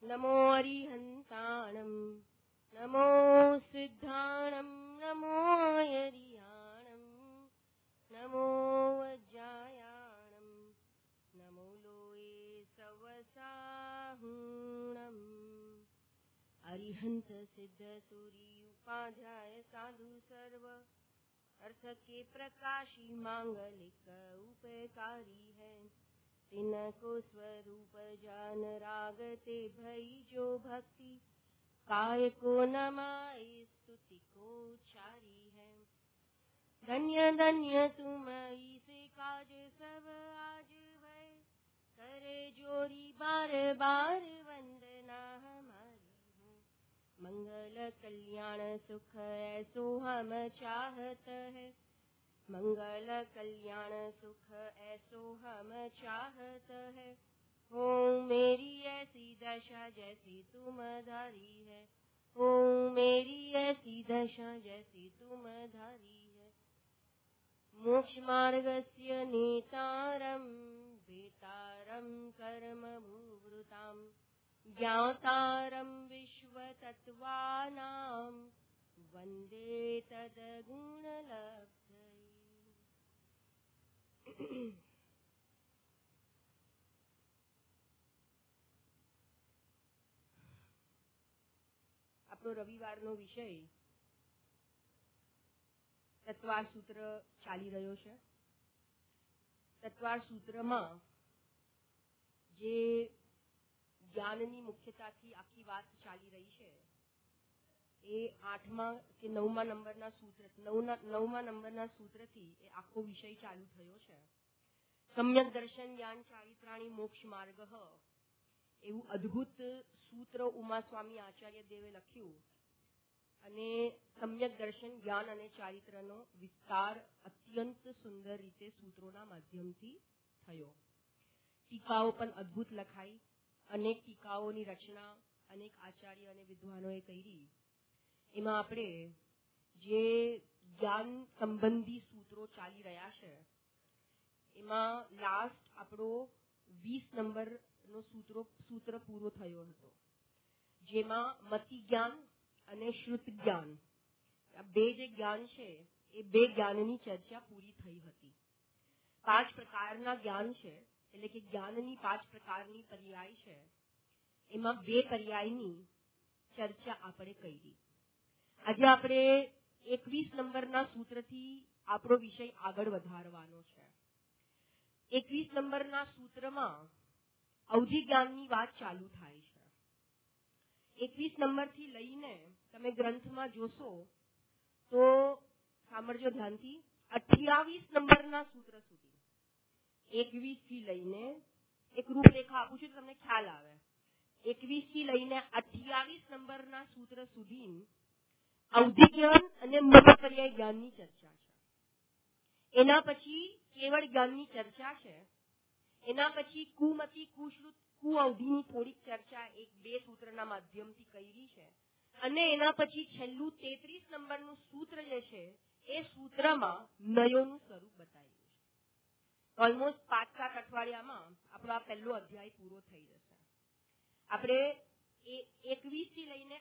नमो अरिहन्ताणं नमो सिद्धाणं नमो अरिहाणं नमो वज्रायाणं नमो लोये सवसाहुणम् अरिहंत सिद्ध सूरी उपाध्याय साधु सर्व अर्थ के प्रकाशी मांगलिक उपकारी है। तिनको स्वरूप जान राग ते भई जो भक्ति काय को नमाय स्तुति को चारी है। धन्य धन्य तुम से काज सब आज भय करे जोरी बार बार वंदना हमारी है। मंगल कल्याण सुख ऐसो हम चाहत है। मंगल कल्याण सुख ऐसो हम चाहत है। हो मेरी ऐसी दशा जैसी तुम धारी है। हो मेरी ऐसी दशा जैसी तुम धारी है। मोक्ष मार्गस्य नेतारं वेतारं कर्म भूवृतां ज्ञातारं विश्वतत्त्वानां वन्दे तद्गुणलब्धये। આપણો રવિવારનો વિષય તત્વાર સૂત્ર ચાલી રહ્યો છે. તત્વાર સૂત્રમાં જે જ્ઞાનની મુખ્યતાથી આખી વાત ચાલી રહી છે એ 8મા કે 9મા નંબરના સૂત્રથી એ આખો વિષય ચાલુ થયો છે. સમ્યક દર્શન જ્ઞાન ચારિત્રાણી મોક્ષ માર્ગ એવું અદ્ભુત સૂત્ર ઉમા સ્વામી આચાર્ય દેવે લખ્યું અને સમ્યક દર્શન જ્ઞાન અને ચારિત્રનો વિસ્તાર અત્યંત સુંદર રીતે સૂત્રોના માધ્યમથી થયો. ટીકાઓ પણ અદ્ભુત લખાઈ. અનેક ટીકાઓની રચના અનેક આચાર્ય અને વિદ્વાનોએ કરી. એમાં આપણે જે જ્ઞાન સંબંધી સૂત્રો ચાલી રહ્યા છે એમાં લાસ્ટ આપણો 20 નંબરનો સૂત્ર પૂરો થયો હતો, જેમાં મતિ જ્ઞાન અને શ્રુત જ્ઞાન આ બે જે જ્ઞાન છે એ બે જ્ઞાનની ચર્ચા પૂરી થઈ હતી. 5 પ્રકારના જ્ઞાન છે, એટલે કે જ્ઞાનની 5 પ્રકારની પર્યાય છે. એમાં 2 પર્યાયની ચર્ચા આપણે કરી. આજે આપણે 21 નંબરના સૂત્રથી આપણો વિષય આગળ વધારવાનો છે. 21 નંબરના સૂત્રમાં અવધિ જ્ઞાનની વાત ચાલુ થાય છે. 21 નંબરથી લઈને તમે ગ્રંથમાં જોશો તો સાંભળજો ધ્યાનથી, 28 નંબરના સૂત્ર સુધી 21 થી લઈને એક રૂપરેખા આપું છું તો તમને ખ્યાલ આવે. 21 થી લઈને 28 નંબરના સૂત્ર સુધી અવધિ જ્ઞાન અને મનોપર્યાય જ્ઞાનની ચર્ચા છે. એના પછી કેવળ જ્ઞાનની ચર્ચા છે. એના પછી કુમતિ કુશ્રુત કુઅવધિની થોડીક ચર્ચા 1-2 સૂત્રના માધ્યમથી કરી છે. અને એના પછી છેલ્લું 33 નંબરનું સૂત્ર જે છે એ સૂત્રમાં નયોનું સ્વરૂપ બતાવ્યું છે. ઓલમોસ્ટ 5-7 અઠવાડિયામાં આપણો આ પહેલો અધ્યાય પૂરો થઈ જશે. આપણે 21 થી લઈને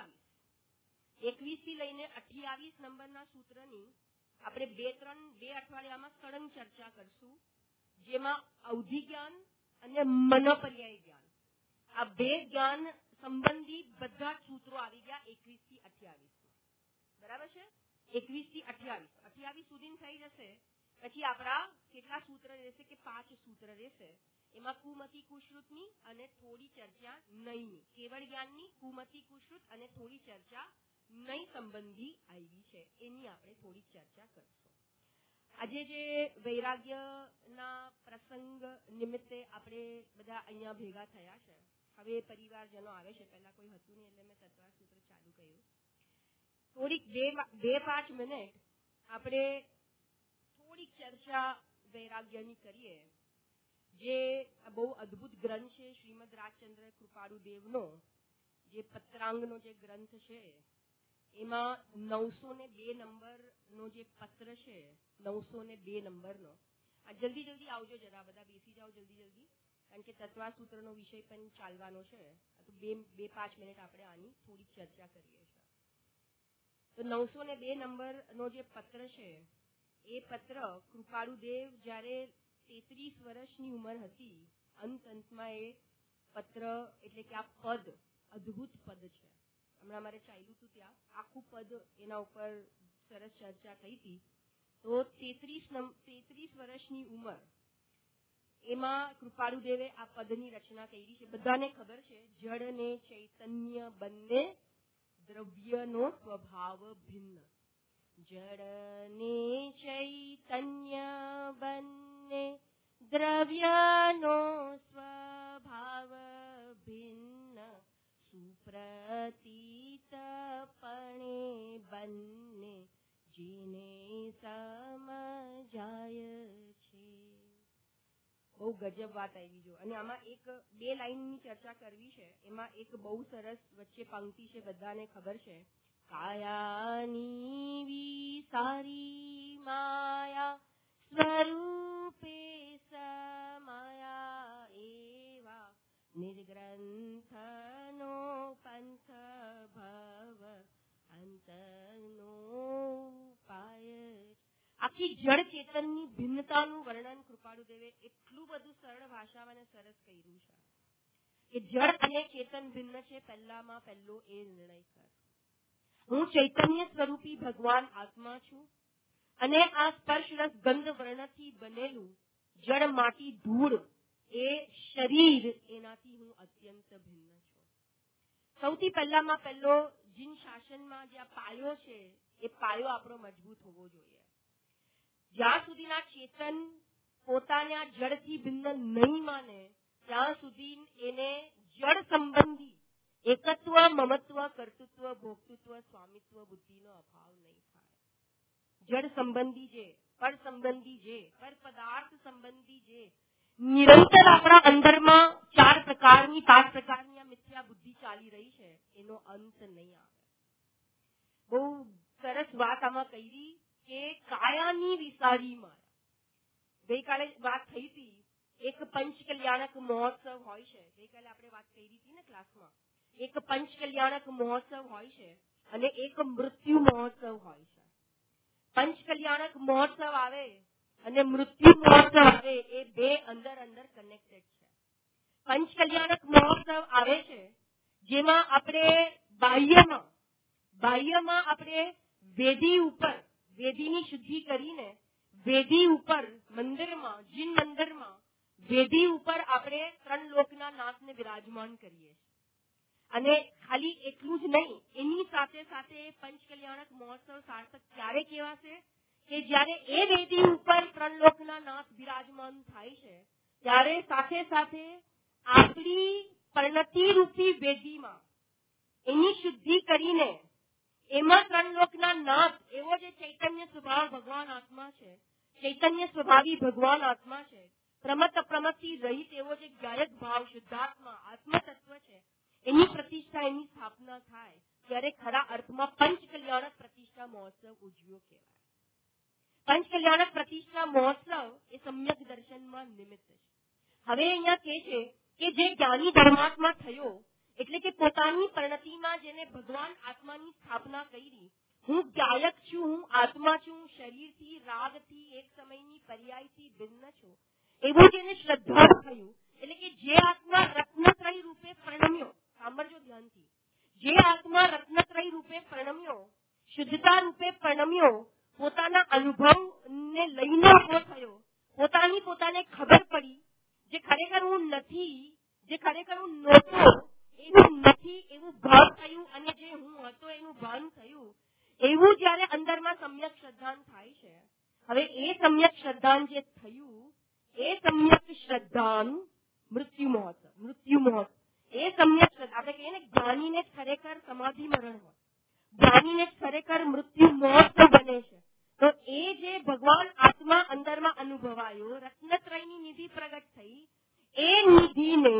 28 નંબરના સૂત્રની આપણે 2 અઠવાડિયામાં સળંગ ચર્ચા કરશું, જેમાં અવધિ જ્ઞાન અને મનોપર્યાય જ્ઞાન આ 2 જ્ઞાન સંબંધી બધા જ સૂત્રો આવી ગયા 21 થી 28. બરાબર છે? 21 થી 28 સુધી થઈ જશે. પછી આપણા કેટલા સૂત્ર રહેશે કે 5 સૂત્ર રહેશે. એમાં કુમતિ કુશ્રુતની અને થોડી ચર્ચા નયની, કેવળ જ્ઞાનની કુમતિ કુશ્રુત અને થોડી ચર્ચા નય સંબંધી આવી છે. એની આપણે થોડી ચર્ચા કરશું. આજે જે વૈરાગ્યના પ્રસંગ નિમિત્તે આપણે બધા અહીંયા ભેગા થયા છે. હવે પરિવારજનો આવે છે, પહેલા કોઈ હતું નહીં એટલે મેં તત્વાર સૂત્ર ચાલુ કર્યું. થોડીક 2-5 મિનિટ આપણે થોડીક ચર્ચા વૈરાગ્યની કરીએ. જે બહુ અદ્ભુત ગ્રંથ છે શ્રીમદ રાજચંદ્ર કૃપાળુ દેવનો જે પત્રાંગનો જે ગ્રંથ છે એમાં 902 નંબરનો જે પત્ર છે 902 નંબરનો. આ જલ્દી આવજો, જરા બધા બેસી જાઓ જલ્દી. કારણ કે તત્વાસૂત્રનો વિષય પણ ચાલવાનો છે. તો 2-5 મિનિટ આપણે આની થોડી ચર્ચા કરીએ છીએ. તો 902 નંબરનો જે પત્ર છે એ પત્ર કૃપાળુદેવ જ્યારે 33 વર્ષની ઉંમર હતી, અંતમાં એ પત્ર એટલે કે આ પદ અદ્ભુત પદ છે. હમણાં મારે ચાલ્યું હતું ત્યાં આખું પદ એના ઉપર સરસ ચર્ચા થઈ હતી. તો 33 વર્ષની ઉંમર એમાં કૃપાળુદેવે આ પદની રચના કરી છે. બધાને ખબર છે જળ ને ચૈતન્ય બંને દ્રવ્યનો સ્વભાવ ભિન્ન. જળ ને ચૈતન્ય બંને દ્રવ્યનો સ્વભાવ ભિન્ન. સુપ્રતીતપણે બંને જેને સમજાય છે. બહુ ગજબ વાત આવી જો. અને આમાં 2 લાઈનની ચર્ચા કરવી છે. એમાં એક બહુ સરસ વચ્ચે પંક્તિ છે, બધાને ખબર છે. કાયાની વિસારી માયા સ્વરૂપે સમાયા એવા નિર્ગ્રંથનો પંથ ભવ અંતનો ઉપાય. આખી જળ ચેતનની ભિન્નતાનું વર્ણન કૃપાળુદેવે એટલું બધું સરળ ભાષામાં અને સરસ કર્યું છે કે જળ અને ચેતન ભિન્ન છે. પહેલામાં પહેલો એ નિર્ણય કર. હું ચૈતન્ય સ્વરૂપી ભગવાન આત્મા છું અને આ સ્પર્શ રસ ગંધ વર્ણથી બનેલું જળ માટી ધૂળ એ શરીર એનાથી હું અત્યંત ભિન્ન છું. સૌથી પહેલામાં પહેલો જીન શાસનમાં જે આ પાયો છે એ પાયો આપણો મજબૂત હોવો જોઈએ. જ્યાં સુધીના ચેતન પોતાને આ જળથી ભિન્ન નહીં માને ત્યાં સુધી એને જળ સંબંધી એકત્વ, મમત્વ, કર્તૃત્વ, ભોક્તૃત્વ, સ્વામિત્વ બુદ્ધિનો અભાવ નહીં થાય. જળ સંબંધી જે, પર સંબંધી જે, પર પદાર્થ સંબંધી જે નિરંતર આપણા અંદરમાં 4 પ્રકારની 5 પ્રકારની આ મિથ્યા બુદ્ધિ ચાલી રહી છે એનો અંત નહીં આવે. બહુ સરસ વાત આમાં કરી કે કાયાની વિસારી માયા. ગઈકાલે વાત થઈ હતી એક પંચ કલ્યાણક મહોત્સવ હોય છે. ગઈકાલે આપણે વાત કરી હતી ને ક્લાસમાં. એક પંચ કલ્યાણક મહોત્સવ હોય છે અને એક મૃત્યુ મહોત્સવ હોય છે. પંચ કલ્યાણક મહોત્સવ આવે અને મૃત્યુ મહોત્સવ આવે એ 2 અંદર કનેક્ટેડ છે. પંચ કલ્યાણક મહોત્સવ આવે છે જેમાં આપણે બાહ્યમાં આપણે વેદીની શુદ્ધિ કરીને વેદી ઉપર મંદિરમાં, જીન મંદિરમાં વેદી ઉપર આપણે 3 લોકના નાથને વિરાજમાન કરીએ. અને ખાલી એટલું જ નહીં, એની સાથે સાથે પંચ કલ્યાણક મહોત્સવ સાર્થક ક્યારે કહેવાશે કે જ્યારે એ વેદી ઉપર 3 લોકના નાથ વિરાજમાન થાય છે ત્યારે સાથે સાથે આપણી પરિણતિ રૂપી વેદીમાં એની શુદ્ધિ કરીને એમાં 3 લોકના નાથ એવો જે ચૈતન્ય સ્વભાવ ભગવાન આત્મા છે, ચૈતન્ય સ્વભાવી ભગવાન આત્મા છે, પ્રમત અપ્રમતથી રહિત એવો જે ગાયક ભાવ શુદ્ધાત્મા આત્મતત્વ છે એની પ્રતિષ્ઠા, એની સ્થાપના થાય ત્યારે ખરા અર્થમાં પંચ કલ્યાણક પ્રતિષ્ઠા મહોત્સવ ઉજવ્યો કહેવાય. પંચ કલ્યાણક પ્રતિષ્ઠા મહોત્સવ એ સમ્યક દર્શનમાં નિમિત્ત છે. હવે અહીંયા કહે છે કે જે જ્ઞાની ધર્માત્મા થયો એટલે કે પોતાની પરિણતિમાં જેને ભગવાન આત્માની સ્થાપના કરી, હું ગાયક છું, હું આત્મા છું, શરીરથી, રાગથી, એક સમયની પર્યાયથી ભિન્ન છું, એવું જેને શ્રદ્ધાળુ થયું એટલે કે જે આત્મા રત્નત્રય રૂપે પ્રણમ્યો, સાંભળજો ધ્યાનથી, જે આત્મા રત્નત્રય રૂપે પ્રણમ્યો, શુદ્ધતા રૂપે પ્રણમ્યો, પોતાના અનુભવને લઈને ઉભો થયો, પોતાને ખબર પડી જે ખરેખર હું નથી, જે ખરેખર હું નહોતો એવું નથી એવું ભાન થયું અને જે હું હતો એનું ભાન થયું, એવું જ્યારે અંદરમાં સમ્યક શ્રદ્ધાન થાય છે. હવે એ સમ્યક શ્રદ્ધાન જે થયું એ સમ્યક શ્રદ્ધાન મૃત્યુ મહોત્સવ એ સમ્યક શ્રદ્ધા આપણે કહીએ ને જ્ઞાનીને ખરેખર સમાધિ મરણ હોય, જ્ઞાનીને ખરેખર મૃત્યુ મહોત્સવ બને છે. તો એ જે ભગવાન આત્મા અંદરમાં અનુભવાયો, રત્નત્રયની નિધિ પ્રગટ થઈ, એ નિધિને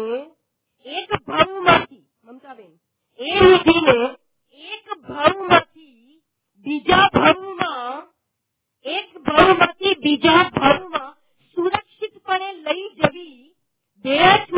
એક ભાવમાંથી, મમતાબેન, એ નિધિને એક ભાવમાંથી બીજા ભાવમાં સુરક્ષિતપણે લઈ જવી ધ્યેય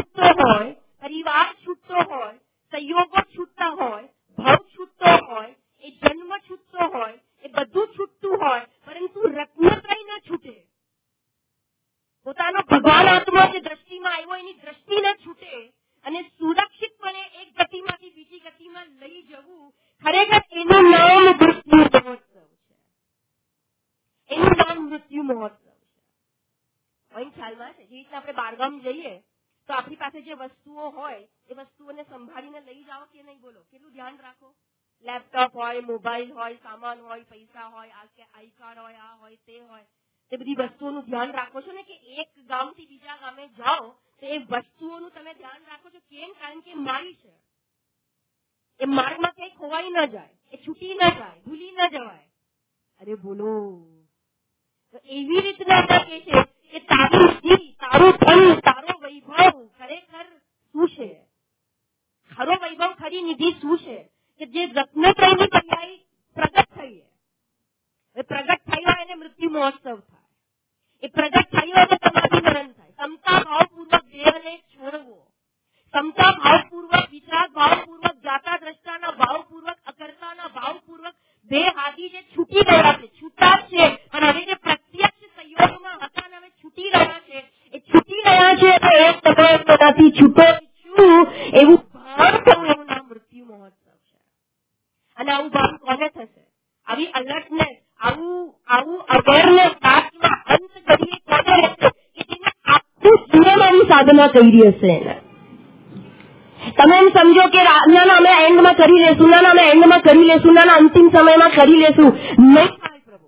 પોતાનો ભગવાન આત્મા જે દ્રષ્ટિમાં આવ્યો એની દ્રષ્ટિને છૂટે અને સુરક્ષિતપણે એક ગતિમાંથી બીજી ગતિમાં લઈ જવું, ખરેખર એનું નામ મૃત્યુ મહોત્સવ છે. એનું નામ મૃત્યુ મહોત્સવ છે. અહીં ખ્યાલમાં છે, જે રીતના આપણે બહારગામ જઈએ તો આપણી પાસે જે વસ્તુઓ હોય એ વસ્તુઓને સંભાળીને લઈ જાઓ કે નહીં? બોલો, કેટલું ધ્યાન રાખો? લેપટોપ હોય, મોબાઈલ હોય, સામાન હોય, પૈસા હોય, આઈ કાર્ડ હોય, આ હોય, તે હોય, એ બધી વસ્તુઓનું ધ્યાન રાખો છો ને કે એક ગામથી બીજા ગામે જાઓ તો એ વસ્તુઓનું તમે ધ્યાન રાખો છો. કેમ? કારણ કે મારી છે, એ માર્ગમાં કઈ ખોવાઈ ન જાય, એ છૂટી ન જાય, ભૂલી ન જવાય. અરે બોલો, તો એવી રીતના કે છે કે તારું જીવ, તારું ધન, તારો વૈભવ ખરેખર શું છે? ખરો વૈભવ, ખરી નિધિ શું છે? કે જે રત્નત્રયની પર્યાય પ્રગટ થઈ છે. એ પ્રગટ થયો એને મૃત્યુ મહોત્સવ થાય. એ પ્રગટ થયો એને સમાધિ મરણ થાય. સમતા ભાવપૂર્વક દેહને છોડવો, સમતા ભાવપૂર્વક, વિચાર ભાવપૂર્વક, જાતા દ્રષ્ટાના ભાવપૂર્વક, અકર્તાના ભાવપૂર્વક બે હાથી જે છૂટી ગયા છે, છૂટા છે, પણ હવે જે પ્રત્યક્ષ સંયોગમાં હતા ને હવે છૂટી રહ્યા છે, એ છૂટી રહ્યા છે તો એક તબક્કાથી છૂટો છું એવું ભાન થવું, એનું નામ મૃત્યુ મહોત્સવ છે. અને આવું ભાન કોને થશે? આવી અલર્ટનેસ, આવું અવેરનેસ આત્મા અંત કરીએ કોને રહેશે? કે જેને આખું જીવન આવી સાધના કરી હશે એને. તમે એમ સમજો કે ના અમે એન્ડમાં કરી લેશું, ના અમે એન્ડમાં કરી લેશું, ના અંતિમ સમયમાં કરી લેશું. નહીં થાય પ્રભુ,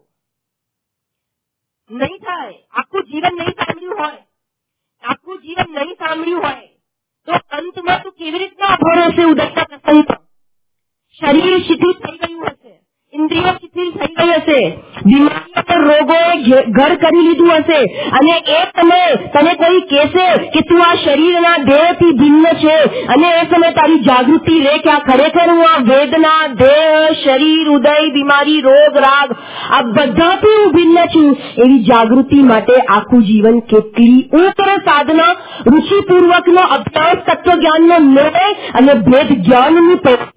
નહીં થાય. આખું જીવન નહીં સાંભળ્યું હોય, આખું જીવન નહીં સાંભળ્યું હોય તો અંતમાં તું કેવી રીતના ઉભો રહેશે ઉદયના પ્રસંગ? શરીર શિથિલ થઈ ગયું હશે, ઇન્દ્રિયો શિથિલ થઈ ગઈ હશે, બીમારીઓ રોગોએ ઘર કરી લીધું હશે, અને એ તને કોઈ કહેશે કે તું આ શરીરના દેહથી ભિન્ન છે, અને એ સમય તારી જાગૃતિ રે કે આ ખરેખર હું આ વેદના, દેહ, શરીર, ઉદય, બીમારી, રોગ, રાગ આ બધાથી હું ભિન્ન છું. એવી જાગૃતિ માટે આખું જીવન કેટલી ઉત્તર સાધના, રુચિપૂર્વકનો અભ્યાસ, તત્વજ્ઞાનનો નિર્ણય અને ભેદ જ્ઞાનની પ્રવૃત્તિ,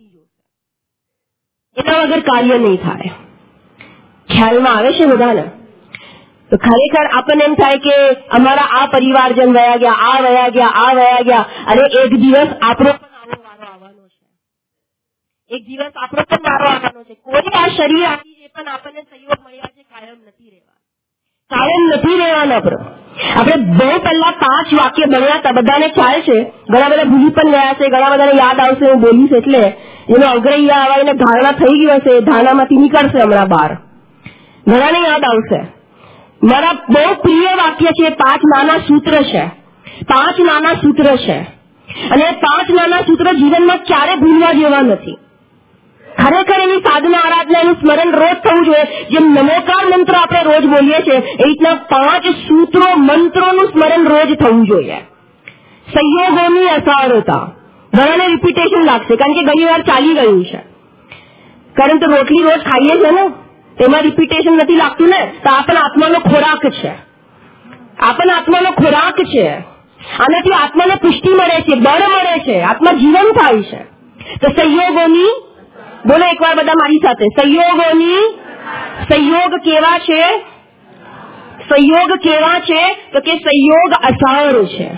એના વગર કાર્ય નહીં થાય. ખ્યાલમાં આવે છે બધાને? તો ખરેખર આપણને એમ થાય કે અમારા આ પરિવારજન વયા ગયા, આ વયા ગયા, આ વયા ગયા. અરે એક દિવસ આપણો પણ આવો વારો આવવાનો છે. એક દિવસ આપણો પણ વારો આવવાનો છે. કોઈ આ શરીર આપી જે પણ આપણને સહયોગ મળ્યા છે કાયમ નથી રહેવાના. કાયમ નથી રહેવાના. આપણે બહુ પહેલા 5 વાક્ય ભણ્યા હતા, બધાને ખ્યાલ છે. ઘણા બધા ભૂલી પણ ગયા છે, ઘણા બધાને યાદ આવશે હું બોલીશ એટલે. એનો અગ્રહ્ય આવા એને ધારણા થઈ ગયું હશે, ધારણામાંથી નીકળશે હમણાં બહાર. ઘણાને યાદ આવશે. મારા બહુ પ્રિય વાક્ય છે, 5 નાના સૂત્ર છે. 5 નાના સૂત્ર છે, અને 5 નાના સૂત્ર જીવનમાં ક્યારે ભૂલવા જેવા નથી. ખરેખર એની સાધના, આરાધના, એનું સ્મરણ રોજ થવું જોઈએ. જેમ નમોકાર મંત્ર આપણે રોજ બોલીએ છીએ એ રીતના 5 સૂત્રો, મંત્રોનું સ્મરણ રોજ થવું જોઈએ. સંયોગોની અસારતા, ઘણાને રિપીટેશન લાગશે કારણ કે ઘણી વાર ચાલી ગયું છે. કારણ કે રોટલી રોજ ખાઈએ છે ને, એમાં રિપીટેશન નથી લાગતું ને. તો આપણા આત્માનો ખોરાક છે, આપણા આત્માનો ખોરાક છે. આનાથી આત્માને પુષ્ટિ મળે છે, બળ મળે છે, આત્મા જીવન થાય છે. તો સંયોગોની, બોલો એકવાર બધા મારી સાથે, સંયોગોની. સંયોગ કેવા છે? સંયોગ કેવા છે? તો કે સંયોગ અસાર છે.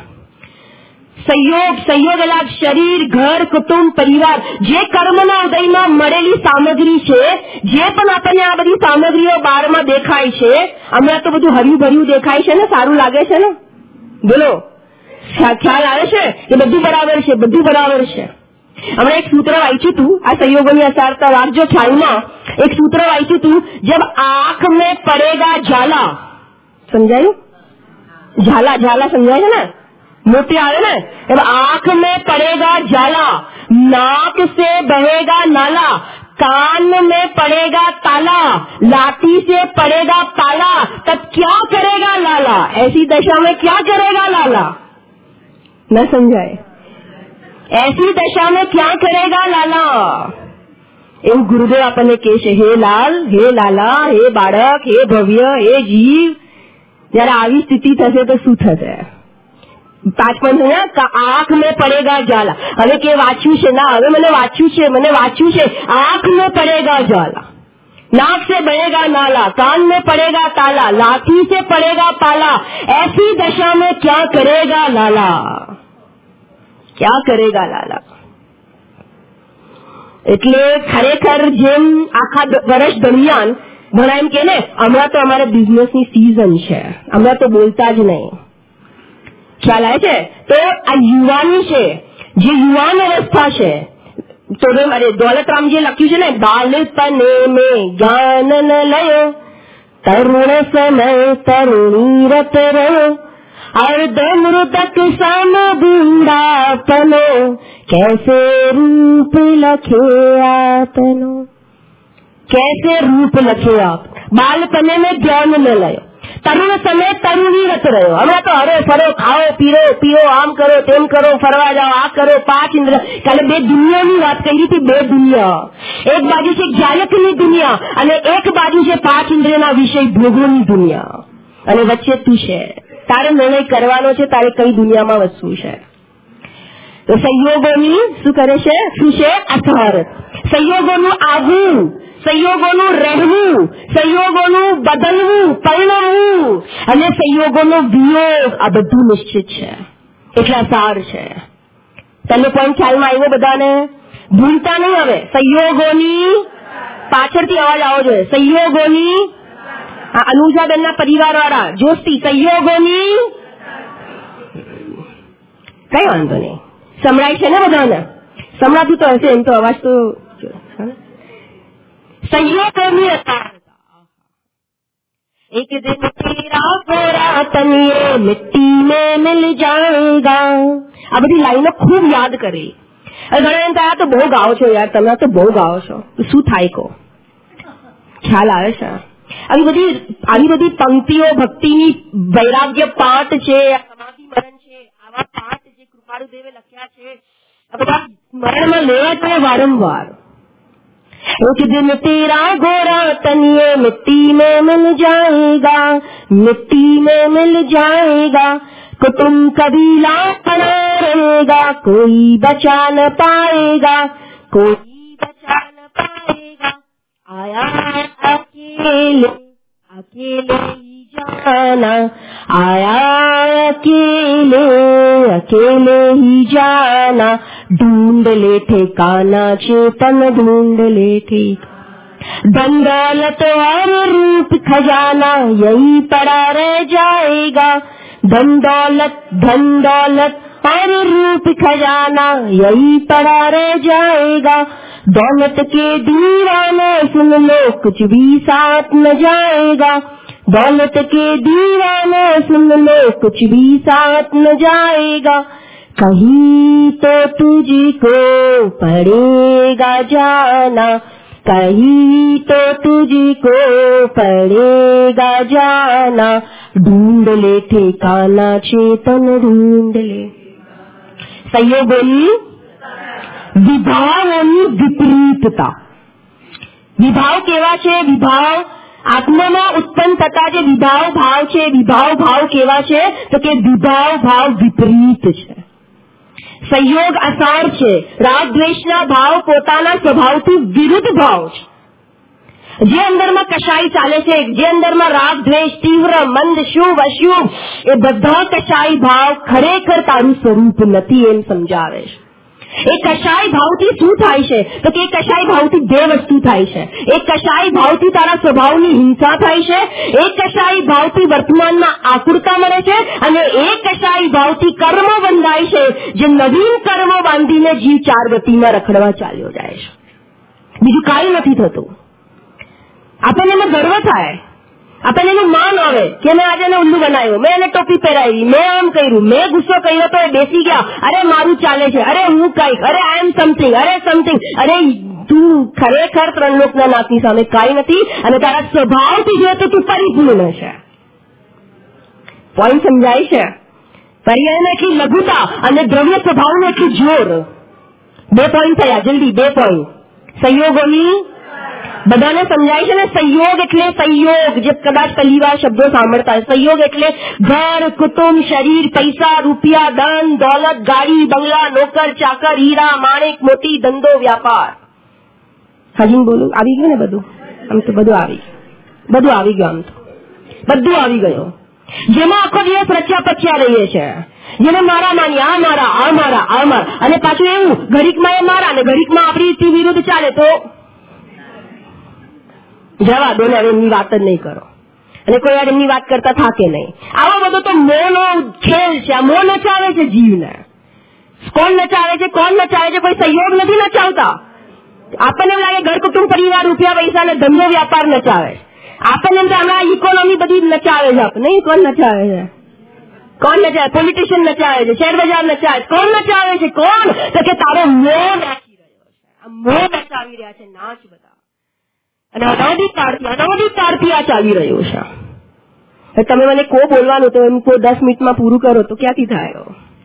સંયોગ એટલે શરીર, ઘર, કુટુંબ, પરિવાર, જે કર્મના ઉદયમાં મળેલી સામગ્રી છે, જે પણ આપણને આ બધી સામગ્રીઓ બહારમાં દેખાય છે, હમણાં તો બધું હર્યું ભર્યું દેખાય છે ને, સારું લાગે છે ને? બોલો, ખ્યાલ આવે છે કે બધું બરાબર છે, બધું બરાબર છે. હમણાં એક સૂત્ર વાંચ્યું હતું, આ સંયોગોની અસારતા રાખજો ખ્યાલમાં. એક સૂત્ર વાંચ્યું હતું, જબ આંખ में पड़ेगा झाला, સમજાયું? झाला સમજાય છે ને? મોતી આવે ને, जब आंख में पड़ेगा झाला, नाक से बहेगा नाला, कान में पड़ेगा ताला, लाठी से पड़ेगा ताला, तब क्या करेगा लाला? ऐसी दशा में क्या करेगा लाला? न समझाए? ऐसी दशा में क्या करेगा लाला? એવું ગુરુદેવ આપણને કહે છે, હે લાલ, હે લાલા, હે બાળક, હે ભવ્ય, હે જીવ, જયારે આવી સ્થિતિ થશે તો શું થશે? 5 point આંખ में पड़ेगा जाला. હવે કે વાંચ્યું છે ના, હવે મને વાંચ્યું છે, આંખ में पड़ेगा जाला. नाक से बहेगा नाला, कान में पड़ेगा ताला, लाठी से पड़ेगा पाला, ऐसी दशा में क्या करेगा लाला, क्या करेगा लाला। એટલે ખરેખર જેમ આખા વર્ષ દરમિયાન ઘણા એમ કે ને હમણાં તો અમારે બિઝનેસની સીઝન છે, હમણાં તો બોલતા જ નહીં, ખ્યાલ આવે છે? તો આ યુવાની છે, જે યુવાન અવસ્થા છે, તો અરે દોલતરામજીએ લખ્યું છે ને, બાળપને મેં જ્ઞાન ન લયો, તરુણ સમય તરુણીરત રહ્યો, अर्धमृतक सम बूढ़ापनो, कैसे रूप लखे आपनो, कैसे रूप लखे आप। बालपने में ज्ञान न लयो, तरुण समय तरुणीरत રહ્યો, હમણાં તો હરો ફરો, ખાઓ પીઓ, આમ કરો તેમ કરો, ફરવા જાઓ, આ કરો, 5 ઇન્દ્ર। કાલે 2 દુનિયાની વાત કરી હતી, 2 દુનિયા, એક બાજુ છે જ્ઞાનકની દુનિયા અને એક બાજુ છે 5 ઇન્દ્રિયના વિષય ભોગોની દુનિયા, અને વચ્ચે તું છે, તારે નિર્ણય કરવાનો છે તારે કઈ દુનિયામાં વસવું છે। તો સંયોગોની શું કરે છે, શું છે? અસર। સંયોગોનું આવવું, સંયોગોનું રહેવું, સંયોગોનું બદલવું, પરિણમવું અને સંયોગોનો વિયોગ, આ બધું નિશ્ચિત છે, એટલે સાર છે। તમને પોઈન્ટ ખ્યાલમાં આવ્યો બધાને? ભૂલતા નહીં હવે, સંયોગોની પાછળથી અવાજ આવવો જોઈએ, સંયોગોની। અનુજાબેનના પરિવારવાળા જોસ્તી, સંયોગોની કઈ વાંધો નહીં, સંભળાય છે ને બધાને? સંભળાતું તો હશે, એમ તો અવાજ તો સંયોગોની અસર। एक दिन तेरा गोरा तनिए मिट्टी में मिल जाएगा, આ બધી લાઈનો ખૂબ યાદ કરી। ઘણા એમ કહ્યા તો બહુ ગાઓ છો યાર, તમે તો બહુ ગાઓ છો, શું થાય કહો, ખ્યાલ આવે છે? આવી બધી પંક્તિઓ ભક્તિની વૈરાગ્ય પાઠ છે, સમાધિ મરણ છે, આવા પાઠ જે કૃપાળુદેવે લખ્યા છે, આ બધા સ્મરણમાં લેવા જોઈએ વારંવાર। एक दिन तेरा गोरा तनिए मिट्टी में मिल जाएगा, मिट्टी में मिल जाएगा, कुटुंब कबीला बना रहेगा, कोई बचा न पाएगा, कोई बचा न पाएगा, आया अकेले अकेले ही जाना, आया अकेले अकेले ही जाना, ढूंढ ले ठिकाना चेतन ढूंढ ले ठिकाना, धन दौलत और रूप खजाना यही पड़ा रह जाएगा, धन दौलत और रूप खजाना यही पड़ा रह जाएगा, दौलत के दीवाने सुन लो कुछ भी साथ न जाएगा, दौलत के दीवाने सुन लो कुछ भी साथ न जाएगा, कहीं तो तुझको पड़ेगा जाना, कहीं तो तुझको पड़ेगा जाना, ढूंढ ले ठिकाना चेतन ढूंढ ले। સંયોગોની વિભાવોની વિપરીતતા। વિભાવ કેવા છે? વિભાવ આત્મામાં ઉત્પન્ન થતા જે વિભાવ ભાવ છે, વિભાવ ભાવ કેવા છે? તો કે વિભાવ ભાવ વિપરીત છે। સંયોગ અસાર છે, રાગ દ્વેષના ભાવ પોતાના સ્વભાવથી વિરુદ્ધ ભાવ છે। જે અંદરમાં કશાઈ ચાલે છે, જે અંદરમાં રાગ દ્વેષ તીવ્ર મંદ શુભ અશુભ, એ બધા કશાઈ ભાવ ખરેખર તારું સ્વરૂપ નથી એમ સમજાવે છે। એ કશાઈ ભાવથી શું થાય છે? તો કે કશાઈ ભાવથી 2 વસ્તુ થાય છે। એક કશાઈ ભાવથી તારા સ્વભાવની હિંસા થાય છે, એક કશાઈ ભાવથી વર્તમાનમાં આકુરતા મળે છે, અને એક કશાઈ ભાવથી કર્મો બંધાય છે, જે નવીન કર્મો બાંધીને જીવ 4 ગતિમાં રખડવા ચાલ્યો જાય છે। બીજું કાંઈ નથી થતું। આપણને એમાં ગર્વ થાય, આપણને એનું માન આવે કે મેં આજે એને ઉલ્લુ બનાવ્યો, મેં એને ટોપી પહેરાવી, મેં આમ કર્યું, મેં ગુસ્સો કર્યો તો એ બેસી ગયા, અરે મારું ચાલે છે, અરે હું કઈક, અરે આઈ એમ સમથિંગ, અરે સમથિંગ, અરે તું ખરેખર 3 લોકના નાથની સામે કાંઈ નથી, અને તારા સ્વભાવથી જોઈએ તો તું પરિપૂર્ણ છે। પોઈન્ટ સમજાય છે? પર્યાયને એટલી લઘુતા અને દ્રવ્ય સ્વભાવનું એટલું જોર। 2 પોઈન્ટ થયા, જલ્દી 2 પોઈન્ટ। સંયોગોની બધાને સમજાય છે ને? સંયોગ એટલે સંયોગ, જે કદાચ પહેલી વાર શબ્દો સાંભળતા હોય, સંયોગ એટલે ઘર, કુટુંબ, શરીર, પૈસા, રૂપિયા, ધન, દોલત, ગાડી, બંગલા, નોકર, ચાકર, હીરા, માણેક, મોતી, ધંધો, વ્યાપાર। હજી બોલું? આવી ગયું ને બધું? આમ તો બધું આવી ગયું, આમ તો બધું આવી ગયું, જેમાં આખો દિવસ રચ્યા પચ્યા રહીએ છે, જેને મારા માની આ મારા અને પાછું એવું ઘડીકમાં એ મારા અને ઘડીકમાં આપણી વિરુદ્ધ ચાલે તો જવા દો ને, હવે એમની વાત જ નહીં કરો અને કોઈ વાર એમની વાત કરતા થાકે નહીં. આવો બધો તો મોનો ખેલ છે. આ મો નચાવે છે જીવને. કોણ નચાવે છે, કોઈ સહયોગ નથી નચાવતા. આપણને એમ લાગે ઘર કુટુંબ પરિવાર રૂપિયા પૈસા ને ધંધો વ્યાપાર નચાવે. આપણને એમ હમણાં ઇકોનોમી બધી નચાવે છે. આપણે નહીં, કોણ નચાવે છે? પોલિટિશિયન નચાવે છે, શેર બજાર નચાવે. કોણ નચાવે છે? કોણ? તો કે તારો મો નાચી રહ્યો છે. આ મો નચાવી રહ્યા છે, નાચ બધા. અને અનાદિકાળથી આ ચાલી રહ્યું છે. તમે મને કો બોલવાનું તો એમ કો 10 મિનિટમાં પૂરું કરો તો ક્યાંથી થાય?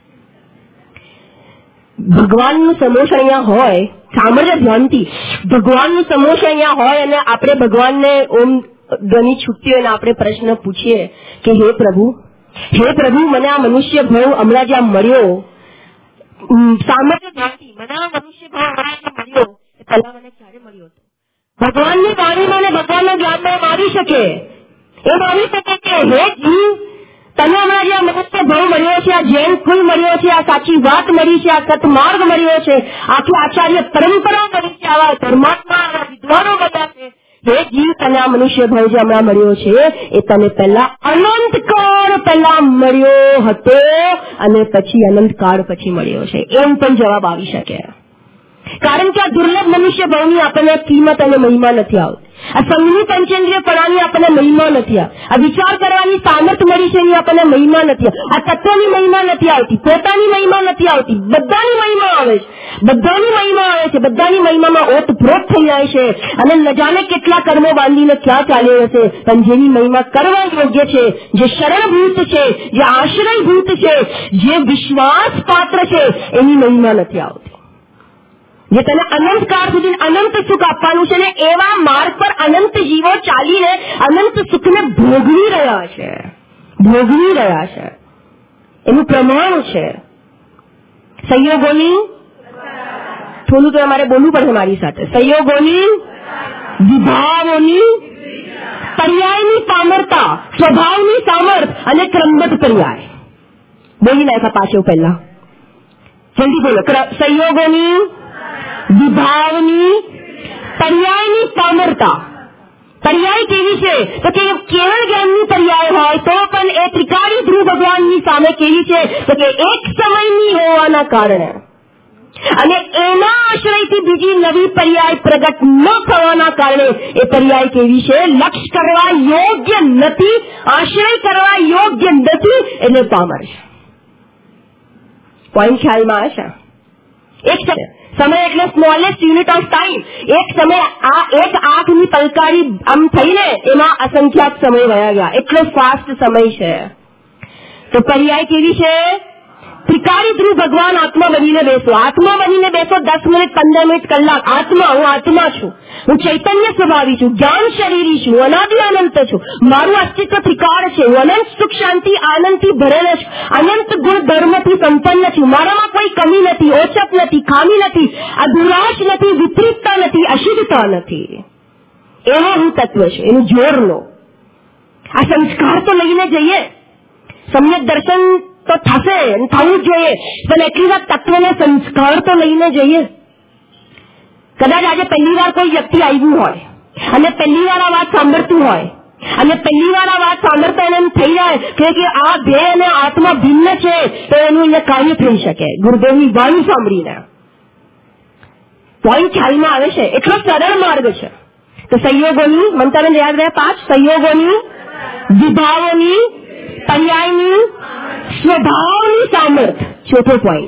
ભગવાનનું સમોશ અહીંયા હોય, સાંભળજો ધ્યાનથી, ભગવાનનું સમોશ અહીંયા હોય અને આપણે ભગવાનને ઓમ ધ્વનિ છૂટતી હોય ને આપણે પ્રશ્ન પૂછીએ કે હે પ્રભુ મને આ મનુષ્ય ભાવ હમણાં જ્યાં મળ્યો, સાંભળજો ધ્યાનથી, મને આ મનુષ્ય ભાવ હમણાં મળ્યો, પહેલા મને ક્યારે મળ્યો હતો? ભગવાનની વાણીમાં અને ભગવાનના જ્ઞાનમાં આવી શકે, એ માની શકે કે હે જીવ, તને હમણાં જે આ મનુષ્ય ભાવ મળ્યો છે, આ જૈન કુલ મળ્યો છે, આ સાચી વાત મળી છે, આ સતમાર્ગ મળ્યો છે, આખી આચાર્ય પરંપરા મળી છે, આવા ધર્માત્મા વિદ્વાનો મળ્યા છે. હે જીવ, તને આ મનુષ્ય ભાવ જે હમણાં મળ્યો છે એ તને પહેલા અનંતકાળ પહેલા મળ્યો હતો અને પછી અનંતકાળ પછી મળ્યો છે, એમ પણ જવાબ આવી શકે. કારણ કે આ દુર્લભ મનુષ્ય ભાવની આપણને કિંમત અને મહિમા નથી આવતી. આ સંઘની પંચેન્દ્રિયપણાની આપણને મહિમા નથી આવતી. આ વિચાર કરવાની સામર્થ્ય મળી છે એની આપણને મહિમા નથી આવતી. આ તત્વની મહિમા નથી આવતી, પોતાની મહિમા નથી આવતી. બધાની મહિમા આવે છે, બધાની મહિમામાં ઓતપ્રોત થઈ જાય છે અને ન જાણે કેટલા કર્મો બાંધીને ક્યાં ચાલી હશે. પણ જેની મહિમા કરવા યોગ્ય છે, જે શરણભૂત છે, જે આશ્રયભૂત છે, જે વિશ્વાસ પાત્ર છે, એની મહિમા નથી આવતી. જે તને અનંતકાળ સુધી અનંત સુખ આપવાનું છે ને એવા માર્ગ પર અનંત જીવો ચાલીને અનંત સુખને ભોગવી રહ્યા છે. એનું પ્રમાણ છે સંયોગોની, થોડું તો અમારે બોલવું પડશે મારી સાથે, સંયોગોની, વિભાવોની, પર્યાયની સામર્થતા, સ્વભાવની સામર્થ અને ક્રમબદ્ધ પર્યાય. બોલી નાખ્યા પાછળ પહેલા, જલ્દી બોલો. સંયોગોની, વિભાવની, પર્યાયની સામર્થતા. પર્યાય કેવી છે તો કે કેવળ જ્ઞાનની પર્યાય હોય તો પણ એ ત્રિકાળી ધ્રુવ ભગવાનની સામે કેવી છે તો કે એક સમયની હોવાના કારણે અને એના આશ્રયથી બીજી નવી પર્યાય પ્રગટ ન થવાના કારણે એ પર્યાય કેવી છે? લક્ષ કરવા યોગ્ય નથી, આશ્રય કરવા યોગ્ય નથી, એટલે પામર છે. પોઈન્ટ ખ્યાલમાં આવે છે? એક સમય એટલે સ્મોલેસ્ટ યુનિટ ઓફ ટાઈમ. એક સમય, આ એક આંખની પલકારી આમ થઈને એમાં અસંખ્યાત સમય વયા ગયા, એટલો ફાસ્ટ સમય છે. તો પર્યાય કેવી છે? ત્રિકાળી ધ્રુવ ભગવાન આત્મા બનીને બેસો, 10 મિનિટ, 15 મિનિટ, કલાક. આત્મા, હું આત્મા છું, હું ચૈતન્ય સ્વભાવી છું, જ્ઞાન શરીરી છું, અનાદિ અનંત છું, મારું અસ્તિત્વ ત્રિકાળ છે, હું અનંત સુખ શાંતિ આનંદથી ભરેલ છું, અનંત ગુણ ધર્મથી સંપન્ન છું, મારામાં કોઈ કમી નથી, ઓછપ નથી, ખામી નથી, અધુરાશ નથી, વિપરીતતા નથી, અશુદ્ધતા નથી. એવો હું તત્વ છું. એનું જોર લો. આ સંસ્કાર તો લઈને જઈએ, સમ્યક દર્શન તો થશે, થવું જ જોઈએ, પણ એટલી વાર તત્વને સંસ્કાર તો લઈને જઈએ. કદાચ આજે પહેલી વાર કોઈ વ્યક્તિ આવ્યું હોય અને પહેલી વાર આ વાત સાંભળતું હોય અને પહેલી વાર આ વાત સાંભળતા એને એમ થઈ જાય કે આ ધ્યેય અને આત્મા ભિન્ન છે, તો એનું અહીંયા કાર્ય થઈ શકે ગુરુદેવની વાણી સાંભળીને. પોઈન્ટ ખ્યાલમાં આવે છે? એટલો સરળ માર્ગ છે. તો સંયોગોની, મંતરને યાદ રહ્યા 5 સંયોગોની, વિભાવોની, પર્યાયની, સ્વભાવની સામર્થ. ચોથો પોઈન્ટ,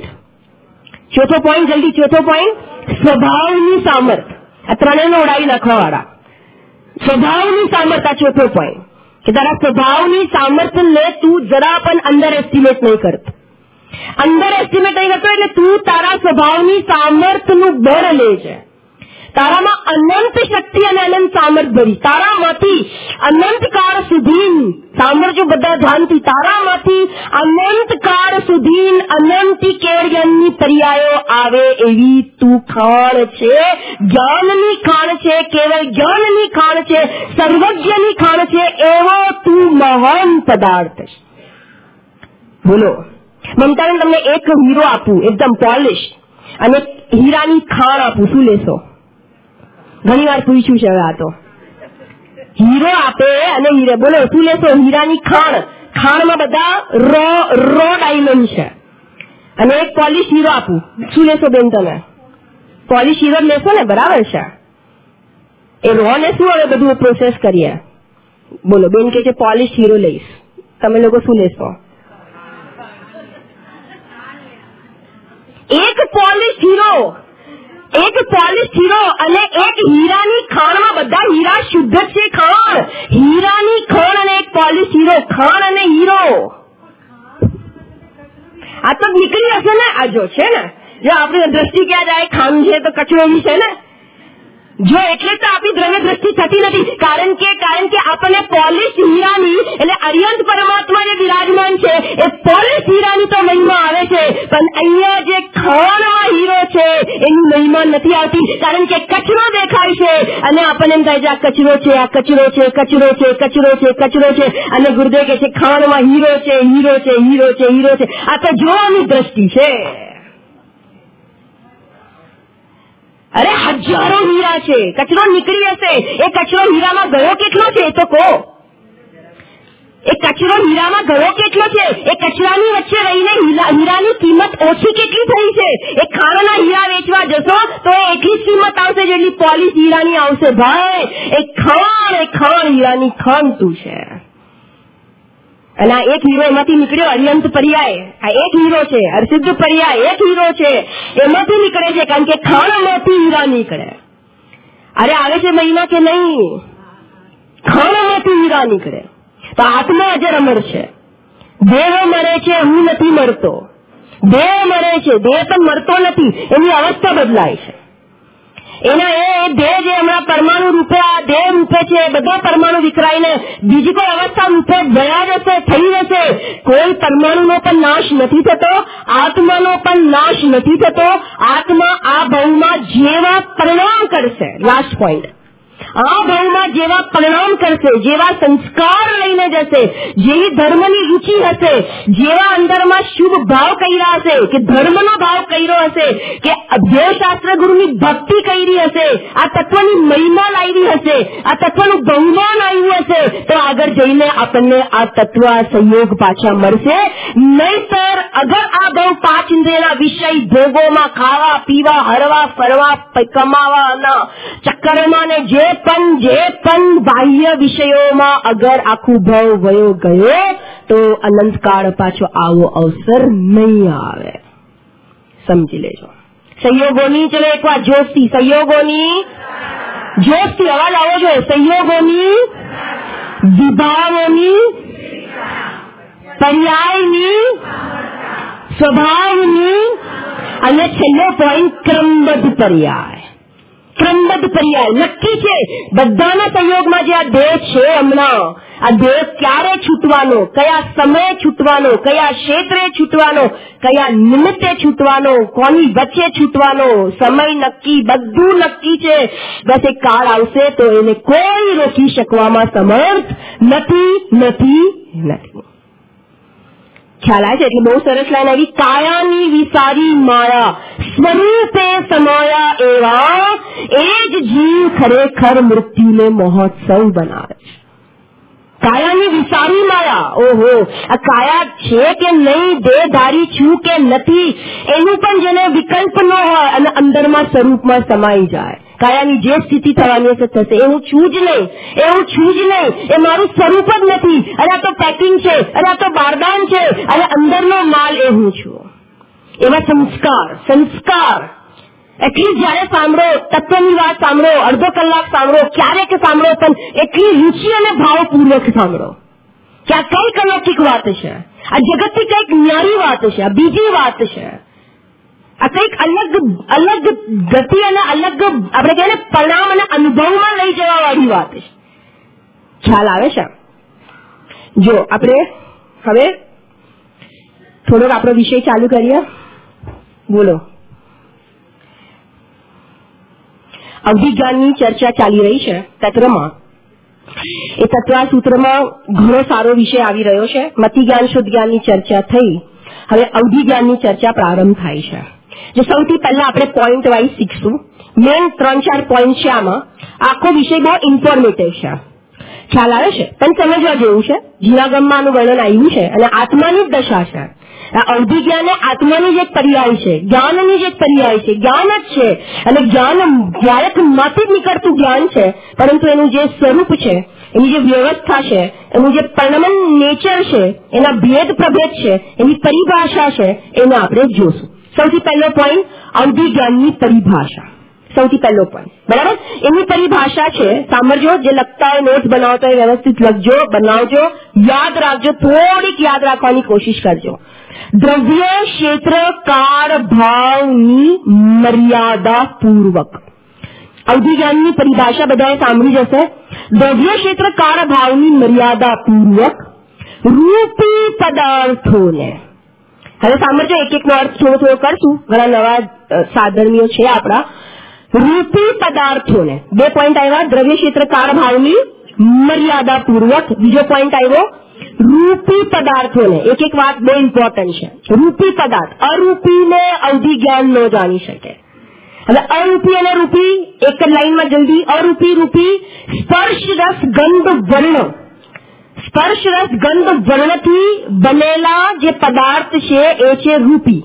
જલ્દી ચોથો પોઈન્ટ, સ્વભાવની સામર્થ. આ ત્રણેયને ઉડાવી નાખવા વાળા. સ્વભાવની સામર્થ, આ ચોથો પોઈન્ટ કે તારા સ્વભાવની સામર્થ્યને તું જરા પણ અંડર એસ્ટિમેટ નહીં કરતો. એટલે તું તારા સ્વભાવની સામર્થ્યનું બળ લે છે. તારામાં અનંત શક્તિ અને અનંત સામર્થ્ય ભરી, તારામાંથી અનંતકાળ સુધી, સાંભળજો બધા ધ્યાનથી, તારામાંથી અનંતકાળ સુધી અનંતી કેવળજ્ઞાનની પર્યાયો આવે એવી તું ખાણ છે, જ્ઞાનની ખાણ છે, કેવળ જ્ઞાનની ખાણ છે, સર્વજ્ઞની ખાણ છે, એવો તું મહાન પદાર્થ છે. બોલો, મમતાબેન તમને એક હીરો આપું એકદમ પોલિશ અને હીરાની ખાણ આપું, શું લેશો? ઘણી વાર પૂછ્યું છે. હવે આ તો હીરો આપે અને હીરે, બોલો શું લેશો? હીરાની ખાણ, ખાણમાં બધા રો ડાયમંડ છે, અને એક પોલિશ હીરો આપું, શું લેશો બેન તમે? પોલિશ હીરો લેશો ને, બરાબર છે. એ રો ને શું હવે બધું પ્રોસેસ કરીએ. બોલો, બેન કે છે પોલિશ હીરો લઈશ, તમે લોકો શું લેશો? એક પોલિશ હીરો અને એક હીરાની ખાણમાં બધા હીરા શુદ્ધ છે. ખાણ, હીરાની ખાણ અને એક પોલિશ હીરો, ખાણ અને હીરો. આ તો નીકળી હશે ને, આ જો છે ને, જો આપણી દ્રષ્ટિ ક્યાં જાય, ખાણ છે તો કચરો છે ને, જો એટલે તો આપણી દ્રવ્ય દ્રષ્ટિ થતી નથી, કારણ કે આપણને પોલિશ હીરાની એટલે અર્યંત પરમાત્મા જે વિરાજમાન છે એ પોલિશ હીરાની તો મહિમા આવે છે, પણ અહીંયા જે ખાણમાં હીરો છે એની મહિમા નથી આવતી, કારણ કે કચરો દેખાય છે અને આપણને એમ થાય છે આ કચરો છે, આ કચરો છે, કચરો છે, કચરો છે, કચરો છે, અને ગુરુદેવ કહે છે ખાણમાં હીરો છે, હીરો છે, હીરો છે, હીરો છે. આ તો જોવાની દ્રષ્ટિ છે. અરે હજારો હીરા છે, કચરો નીકળી હશે, એ કચરો હીરામાં ગયો કેટલો છે એ તો કહો. એ કચરો હીરામાં ગયો કેટલો છે, એ કચરાની વચ્ચે રહીને હીરાની કિંમત ઓછી કેટલી થઈ છે. એ ખાણના હીરા વેચવા જશો તો એટલી જ કિંમત આવશે જેટલી પોલિશ હીરાની આવશે. ભાઈ, એ ખાણ હીરાની ખાણ તું છે. અને આ એક હીરો એમાંથી નીકળ્યો, અર્યંત પર્યાય. આ એક હીરો છે, અર્સિદ્ધ પર્યાય એક હીરો છે, એમાંથી નીકળે છે, કારણ કે ખાણમાંથી હીરા નીકળે. અરે આવે છે મહિમા કે નહીં? ખાણમાંથી હીરા નીકળે. તો આત્મા અજર અમર છે, દેહ મરે છે, હું નથી મરતો. દેહ મરે છે, દેહ પણ મરતો નથી, એની અવસ્થા બદલાય છે. એના એ દેહ જે હમણાં પરમાણુ રૂપે આ દેહ રૂપે છે, બધા પરમાણુ વિખરાઈને બીજી કોઈ અવસ્થા રૂપે ગયા જશે, થઈ જશે. કોઈ પરમાણુનો પણ નાશ નથી થતો, આત્માનો પણ નાશ નથી થતો. આત્મા આ ભાવમાં જેવા પરિણામ કરશે, લાસ્ટ પોઈન્ટ, આ ભાવમાં જેવા પરિણામ કરશે, જેવા સંસ્કાર લઈને જશે, જેવી ધર્મની રુચિ હશે, જેવા અંદરમાં શુભ ભાવ કર્યા હશે, કે ધર્મનો ભાવ કર્યો હશે, કે અધ્યયશાસ્ત્ર ગુરુની ભક્તિ કરી હશે, આ તત્વની મહિમા લાવી હશે, આ તત્વનું બહુમાન આવ્યું હશે, તો આગળ જઈને આપણને આ તત્વ, આ સંયોગ પાછા મળશે. નહીતર અગર આ ભાવ પાંચ ઇન્દ્રિયના વિષય ભોગોમાં, ખાવા પીવા, હરવા ફરવા, કમાવાના ચક્કરમાં ને જે પણ બાહ્ય વિષયોમાં અગર આખું ભાવ વયો ગયો તો અનંતકાળ પાછો આવો અવસર નહીં આવે. સમજી લેજો. સંયોગોની, ચલો એકવાર જોશથી, સંયોગોની જોશથી અવાજ આવો જોઈએ. સંયોગોની, વિભાવોની, પર્યાયની, સ્વભાવની, અને છેલ્લો પોઈન્ટ ક્રમબદ્ધ પર્યાય. ક્રમબદ્ધ પર્યાય નક્કી છે બધાના સંયોગમાં. જે આ દેહ છે હમણાં, આ દેહ ક્યારે છૂટવાનો, કયા સમયે છૂટવાનો, કયા ક્ષેત્રે છૂટવાનો, કયા નિમિત્તે છૂટવાનો, કોની વચ્ચે છૂટવાનો, સમય નક્કી, બધું નક્કી છે. બસ એક કાળ આવશે તો એને કોઈ રોકી શકવામાં સમર્થ નથી. ખ્યાલ આવે છે? એટલે બહુ સરસ લાઈન આવી. કાયાની વિસારી માયા સ્વરૂપે સમાયા એવા એ જ જીવ ખરેખર મૃત્યુને મહોત્સવ બનાવે છે. કાયાની વિસારી માયા, ઓહો, આ કાયા છે કે નહીં, દેહધારી છું કે નથી, એનું પણ જેને વિકલ્પ ન હોય અને અંદરમાં સ્વરૂપમાં સમાઈ જાય. કાયાની જે સ્થિતિ થવાની હશે થશે, એવું છું જ નહીં, એ મારું સ્વરૂપ જ નથી, અરે આ તો પેકિંગ છે, અરે આ તો બારદાન છે, અને અંદરનો માલ એ હું છું. એવા સંસ્કાર એટલી જયારે સાંભળો, તત્વની વાત સાંભળો, અડધો કલાક સાંભળો, ક્યારેક સાંભળો, પણ એટલી રુચિ અને ભાવપૂર્વક સાંભળો કે આ કઈક અલૌકિક વાત છે, આ જગતથી કઈક ન્યારી વાત છે, આ બીજી વાત છે. આ કંઈક અલગ ગતિ અને અલગ આપણે કહીએ ને પરિણામ અને અનુભવમાં લઈ જવા વાળી વાત છે. ખ્યાલ આવે છે? જો આપણે હવે થોડોક આપણો વિષય ચાલુ કરીએ. બોલો. અવધિજ્ઞાનની ચર્ચા ચાલી રહી છે તત્વમાં. એ તત્વ સૂત્રમાં ઘણો સારો વિષય આવી રહ્યો છે. મતિ જ્ઞાન શુદ્ધ જ્ઞાનની ચર્ચા થઈ. હવે અવધિજ્ઞાનની ચર્ચા પ્રારંભ થાય છે. જો સૌથી પહેલા આપણે પોઈન્ટ વાઇઝ શીખશું. મેન 3-4 પોઈન્ટ છે આમાં. આખો વિષય બહુ ઇન્ફોર્મેટિવ છે. ખ્યાલ આવે છે? પણ સમજવા જેવું છે. જીવાગમમાં આનું વર્ણન આવ્યું છે અને આત્માની જ દશા છે. આ અવધિજ્ઞાન આત્માની જ એક પર્યાય છે, જ્ઞાનની જ એક પર્યાય છે. જ્ઞાન જ છે અને જ્ઞાન માંથી જ નીકળતું જ્ઞાન છે, પરંતુ એનું જે સ્વરૂપ છે, એની જે વ્યવસ્થા છે, એનું જે પરિણમન નેચર છે, એના ભેદ પ્રભેદ છે, એની પરિભાષા છે, એને આપણે જોશું. સૌથી પહેલો પોઈન્ટ અવધિજ્ઞાનની પરિભાષા. સૌથી પહેલો પોઈન્ટ, બરાબર? એની પરિભાષા છે, સાંભળજો, જે લખતા હોય નોટ બનાવતા હોય વ્યવસ્થિત લખજો, બનાવજો, યાદ રાખજો, થોડીક યાદ રાખવાની કોશિશ કરજો. દ્રવ્ય ક્ષેત્ર કાળ ભાવની મર્યાદા પૂર્વક. અવધિજ્ઞાનની પરિભાષા બધાએ સાંભળી જશે. દ્રવ્ય ક્ષેત્ર કાળ ભાવની મર્યાદા પૂર્વક રૂપી પદાર્થોને. હવે સાંભળજો, એક એકનો અર્થ થોડો થોડો કરશું. ઘણા નવા સાધર્મીઓ છે આપણા. રૂપી પદાર્થોને 2 પોઈન્ટ આવ્યા. દ્રવ્ય ક્ષેત્ર કાળ ભાવની મર્યાદા પૂર્વક. બીજો પોઈન્ટ આવ્યો રૂપી પદાર્થોને. એક એક વાત બહુ ઇમ્પોર્ટન્ટ છે. રૂપી પદાર્થ, અરૂપીને અવધિજ્ઞાન ન જાણી શકે. હવે અરૂપી અને રૂપી એક જ લાઈનમાં જલ્દી. અરૂપી, રૂપી, સ્પર્શ રસ ગંધ વર્ણ. સ્પર્શ રસ ગંધ વર્ણથી બનેલા જે પદાર્થ છે એ છે રૂપી,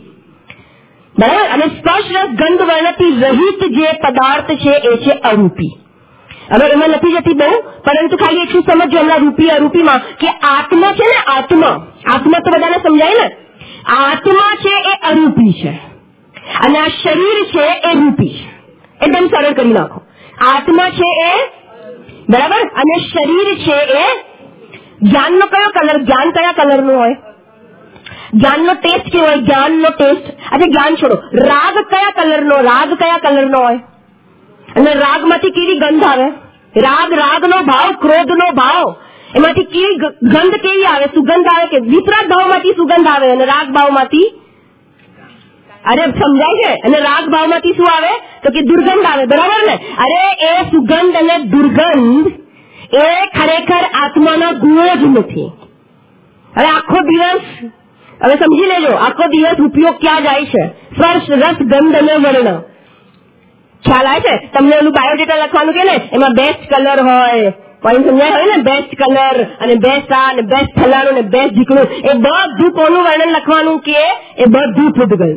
બરાબર? અને સ્પર્શ રસ ગંધ વર્ણથી રહિત જે પદાર્થ છે એ છે અરૂપી. હવે એમાં નથી જતી બહુ, પરંતુ ખાલી એટલું સમજો હમણાં રૂપી અરૂપીમાં કે આત્મા છે ને, આત્મા તો બધાને સમજાય ને. આત્મા છે એ અરૂપી છે અને આ શરીર છે એ રૂપી છે. એકદમ સરળ કરી નાખો. આત્મા છે એ, બરાબર, અને શરીર છે એ. જ્ઞાનનો કયો કલર? જ્ઞાન કયા કલરનું હોય? જ્ઞાનનો ટેસ્ટ કેવો હોય? જ્ઞાનનો ટેસ્ટ. અચ્છા, જ્ઞાન છોડો. રાગ કયા કલરનો? રાગ કયા કલરનો હોય? અને રાગમાંથી કેવી ગંધ આવે? રાગનો ભાવ, ક્રોધનો ભાવ, એમાંથી કેવી ગંધ કેવી આવે? સુગંધ આવે કે વિપરીત ભાવમાંથી સુગંધ આવે? અને રાગ ભાવમાંથી, અરે સમજાય છે? અને રાગ ભાવમાંથી શું આવે? તો કે દુર્ગંધ આવે, બરાબર ને? અરે એ સુગંધ અને દુર્ગંધ એ ખરેખર આત્માના ગુણો જ નથી. હવે આખો દિવસ, હવે સમજી લેજો, આખો દિવસ ઉપયોગ ક્યાં જાય છે? સ્પર્શ રસ ગંધ અને વર્ણ. ખ્યાલ આવે છે? તમને ઓલું બાયોડેટા લખવાનું કે ને, એમાં બેસ્ટ કલર હોય, પોઈન્ટ સમજાય હોય ને, બેસ્ટ કલર અને બેસ્ટ આ ને બેસ્ટ ફલાણું ને બેસ્ટ ઢીકણું, એ બધું કોનું વર્ણન લખવાનું કે એ બધું પૂતગલ.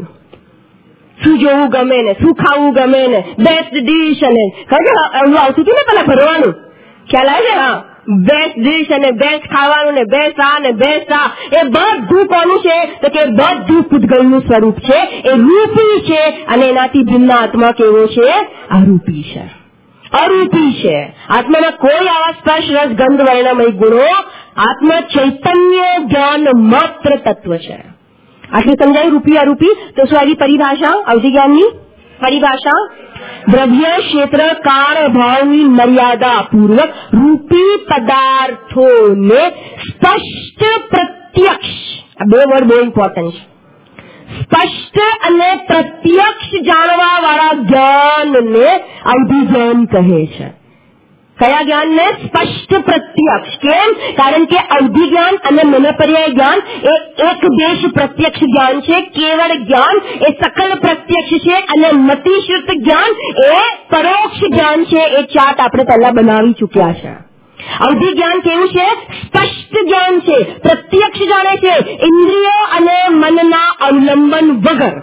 શું જોવું ગમે ને, શું ખાવું ગમે ને, બેસ્ટ ડીશ અને ખબર એવું આવતું હતું ને પેલા ભરવાનું. ખ્યાલ આવે છે? હા, બેસ્ટ ડીશ અને બેસ્ટ ખાવાનું ને બેસ્ટ આ ને બેસ્ટ આ, એ બધું કોનું છે? તો કે બધું પૂતગલનું સ્વરૂપ છે. એ રૂપી છે અને એનાથી ભિન્ન આત્મા કેવો છે? અરૂપી છે. અરૂપી છે. આત્માના કોઈ આવા સ્પર્શ રસ ગંધ વર્ણમય ગુણો, આત્મા ચૈતન્ય જ્ઞાન માત્ર તત્વ છે. આટલું સમજાય? રૂપી અરૂપી. તો શું આવી પરિભાષા? અવધિજ્ઞાનની પરિભાષા. દ્રવ્ય ક્ષેત્ર કાળ ભાવની મર્યાદા પૂર્વક રૂપી પદાર્થોને સ્પષ્ટ પ્રત્યક્ષ. આ 2 વર્ડ બહુ ઇમ્પોર્ટન્ટ છે. સ્પષ્ટ અને પ્રત્યક્ષ જાણવા વાળા જ્ઞાનને અવધિજ્ઞાન કહે છે. કયા જ્ઞાનને? સ્પષ્ટ પ્રત્યક્ષ. કેમ? કારણ કે અવધિજ્ઞાન અને મનપર્યાય જ્ઞાન એ એક દેશ પ્રત્યક્ષ જ્ઞાન છે. કેવળ જ્ઞાન એ સકલ પ્રત્યક્ષ છે અને મતિશ્રુત જ્ઞાન એ પરોક્ષ જ્ઞાન છે. એ ચાર્ટ આપણે પહેલા બનાવી ચૂક્યા છે. અવધિજ્ઞાન કેવું છે? સ્પષ્ટ જ્ઞાન છે, પ્રત્યક્ષ જાણે છે, ઇન્દ્રિયો અને મનના અવલંબન વગર.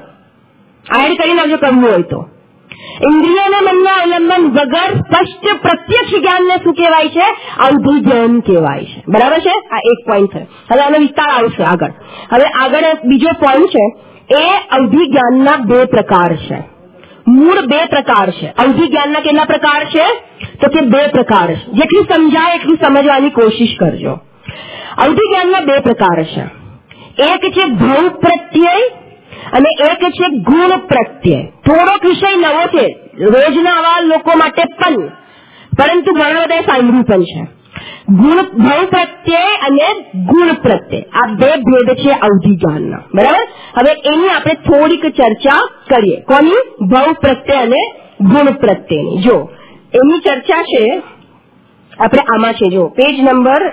એડ કરી નાખજો કરવું હોય તો. ઇન્દ્રિયો અને મનના અવલંબન વગર સ્પષ્ટ પ્રત્યક્ષ જ્ઞાનને શું કહેવાય છે? અવધિજ્ઞાન કહેવાય છે. બરાબર છે? આ એક પોઈન્ટ છે. હવે આનો વિસ્તાર આવશે આગળ. હવે આગળ બીજો પોઈન્ટ છે, એ અવધિજ્ઞાનના 2 પ્રકાર છે. મૂળ 2 પ્રકાર છે. અવધિજ્ઞાનના કેટલા પ્રકાર છે? તો કે 2 પ્રકાર છે. જેટલું સમજાય એટલું સમજવાની કોશિશ કરજો. અવધિજ્ઞાનના 2 પ્રકાર છે. એક છે ભવ પ્રત્યય અને એક છે ગુણ પ્રત્યય. થોડોક વિષય નવો છે રોજના આવા લોકો માટે પણ, પરંતુ ઘણા બધા સાંભળ્યું પણ છે. ગુણ ભવ પ્રત્યય અને ગુણ પ્રત્યય આ બે ભેદ છે અવધિ જ્ઞાનના. બરાબર. હવે એની આપણે થોડીક ચર્ચા કરીએ. કોની? ભવ પ્રત્યય અને ગુણ પ્રત્યયની. જો એની ચર્ચા છે આપણે આમાં છે, જો પેજ નંબર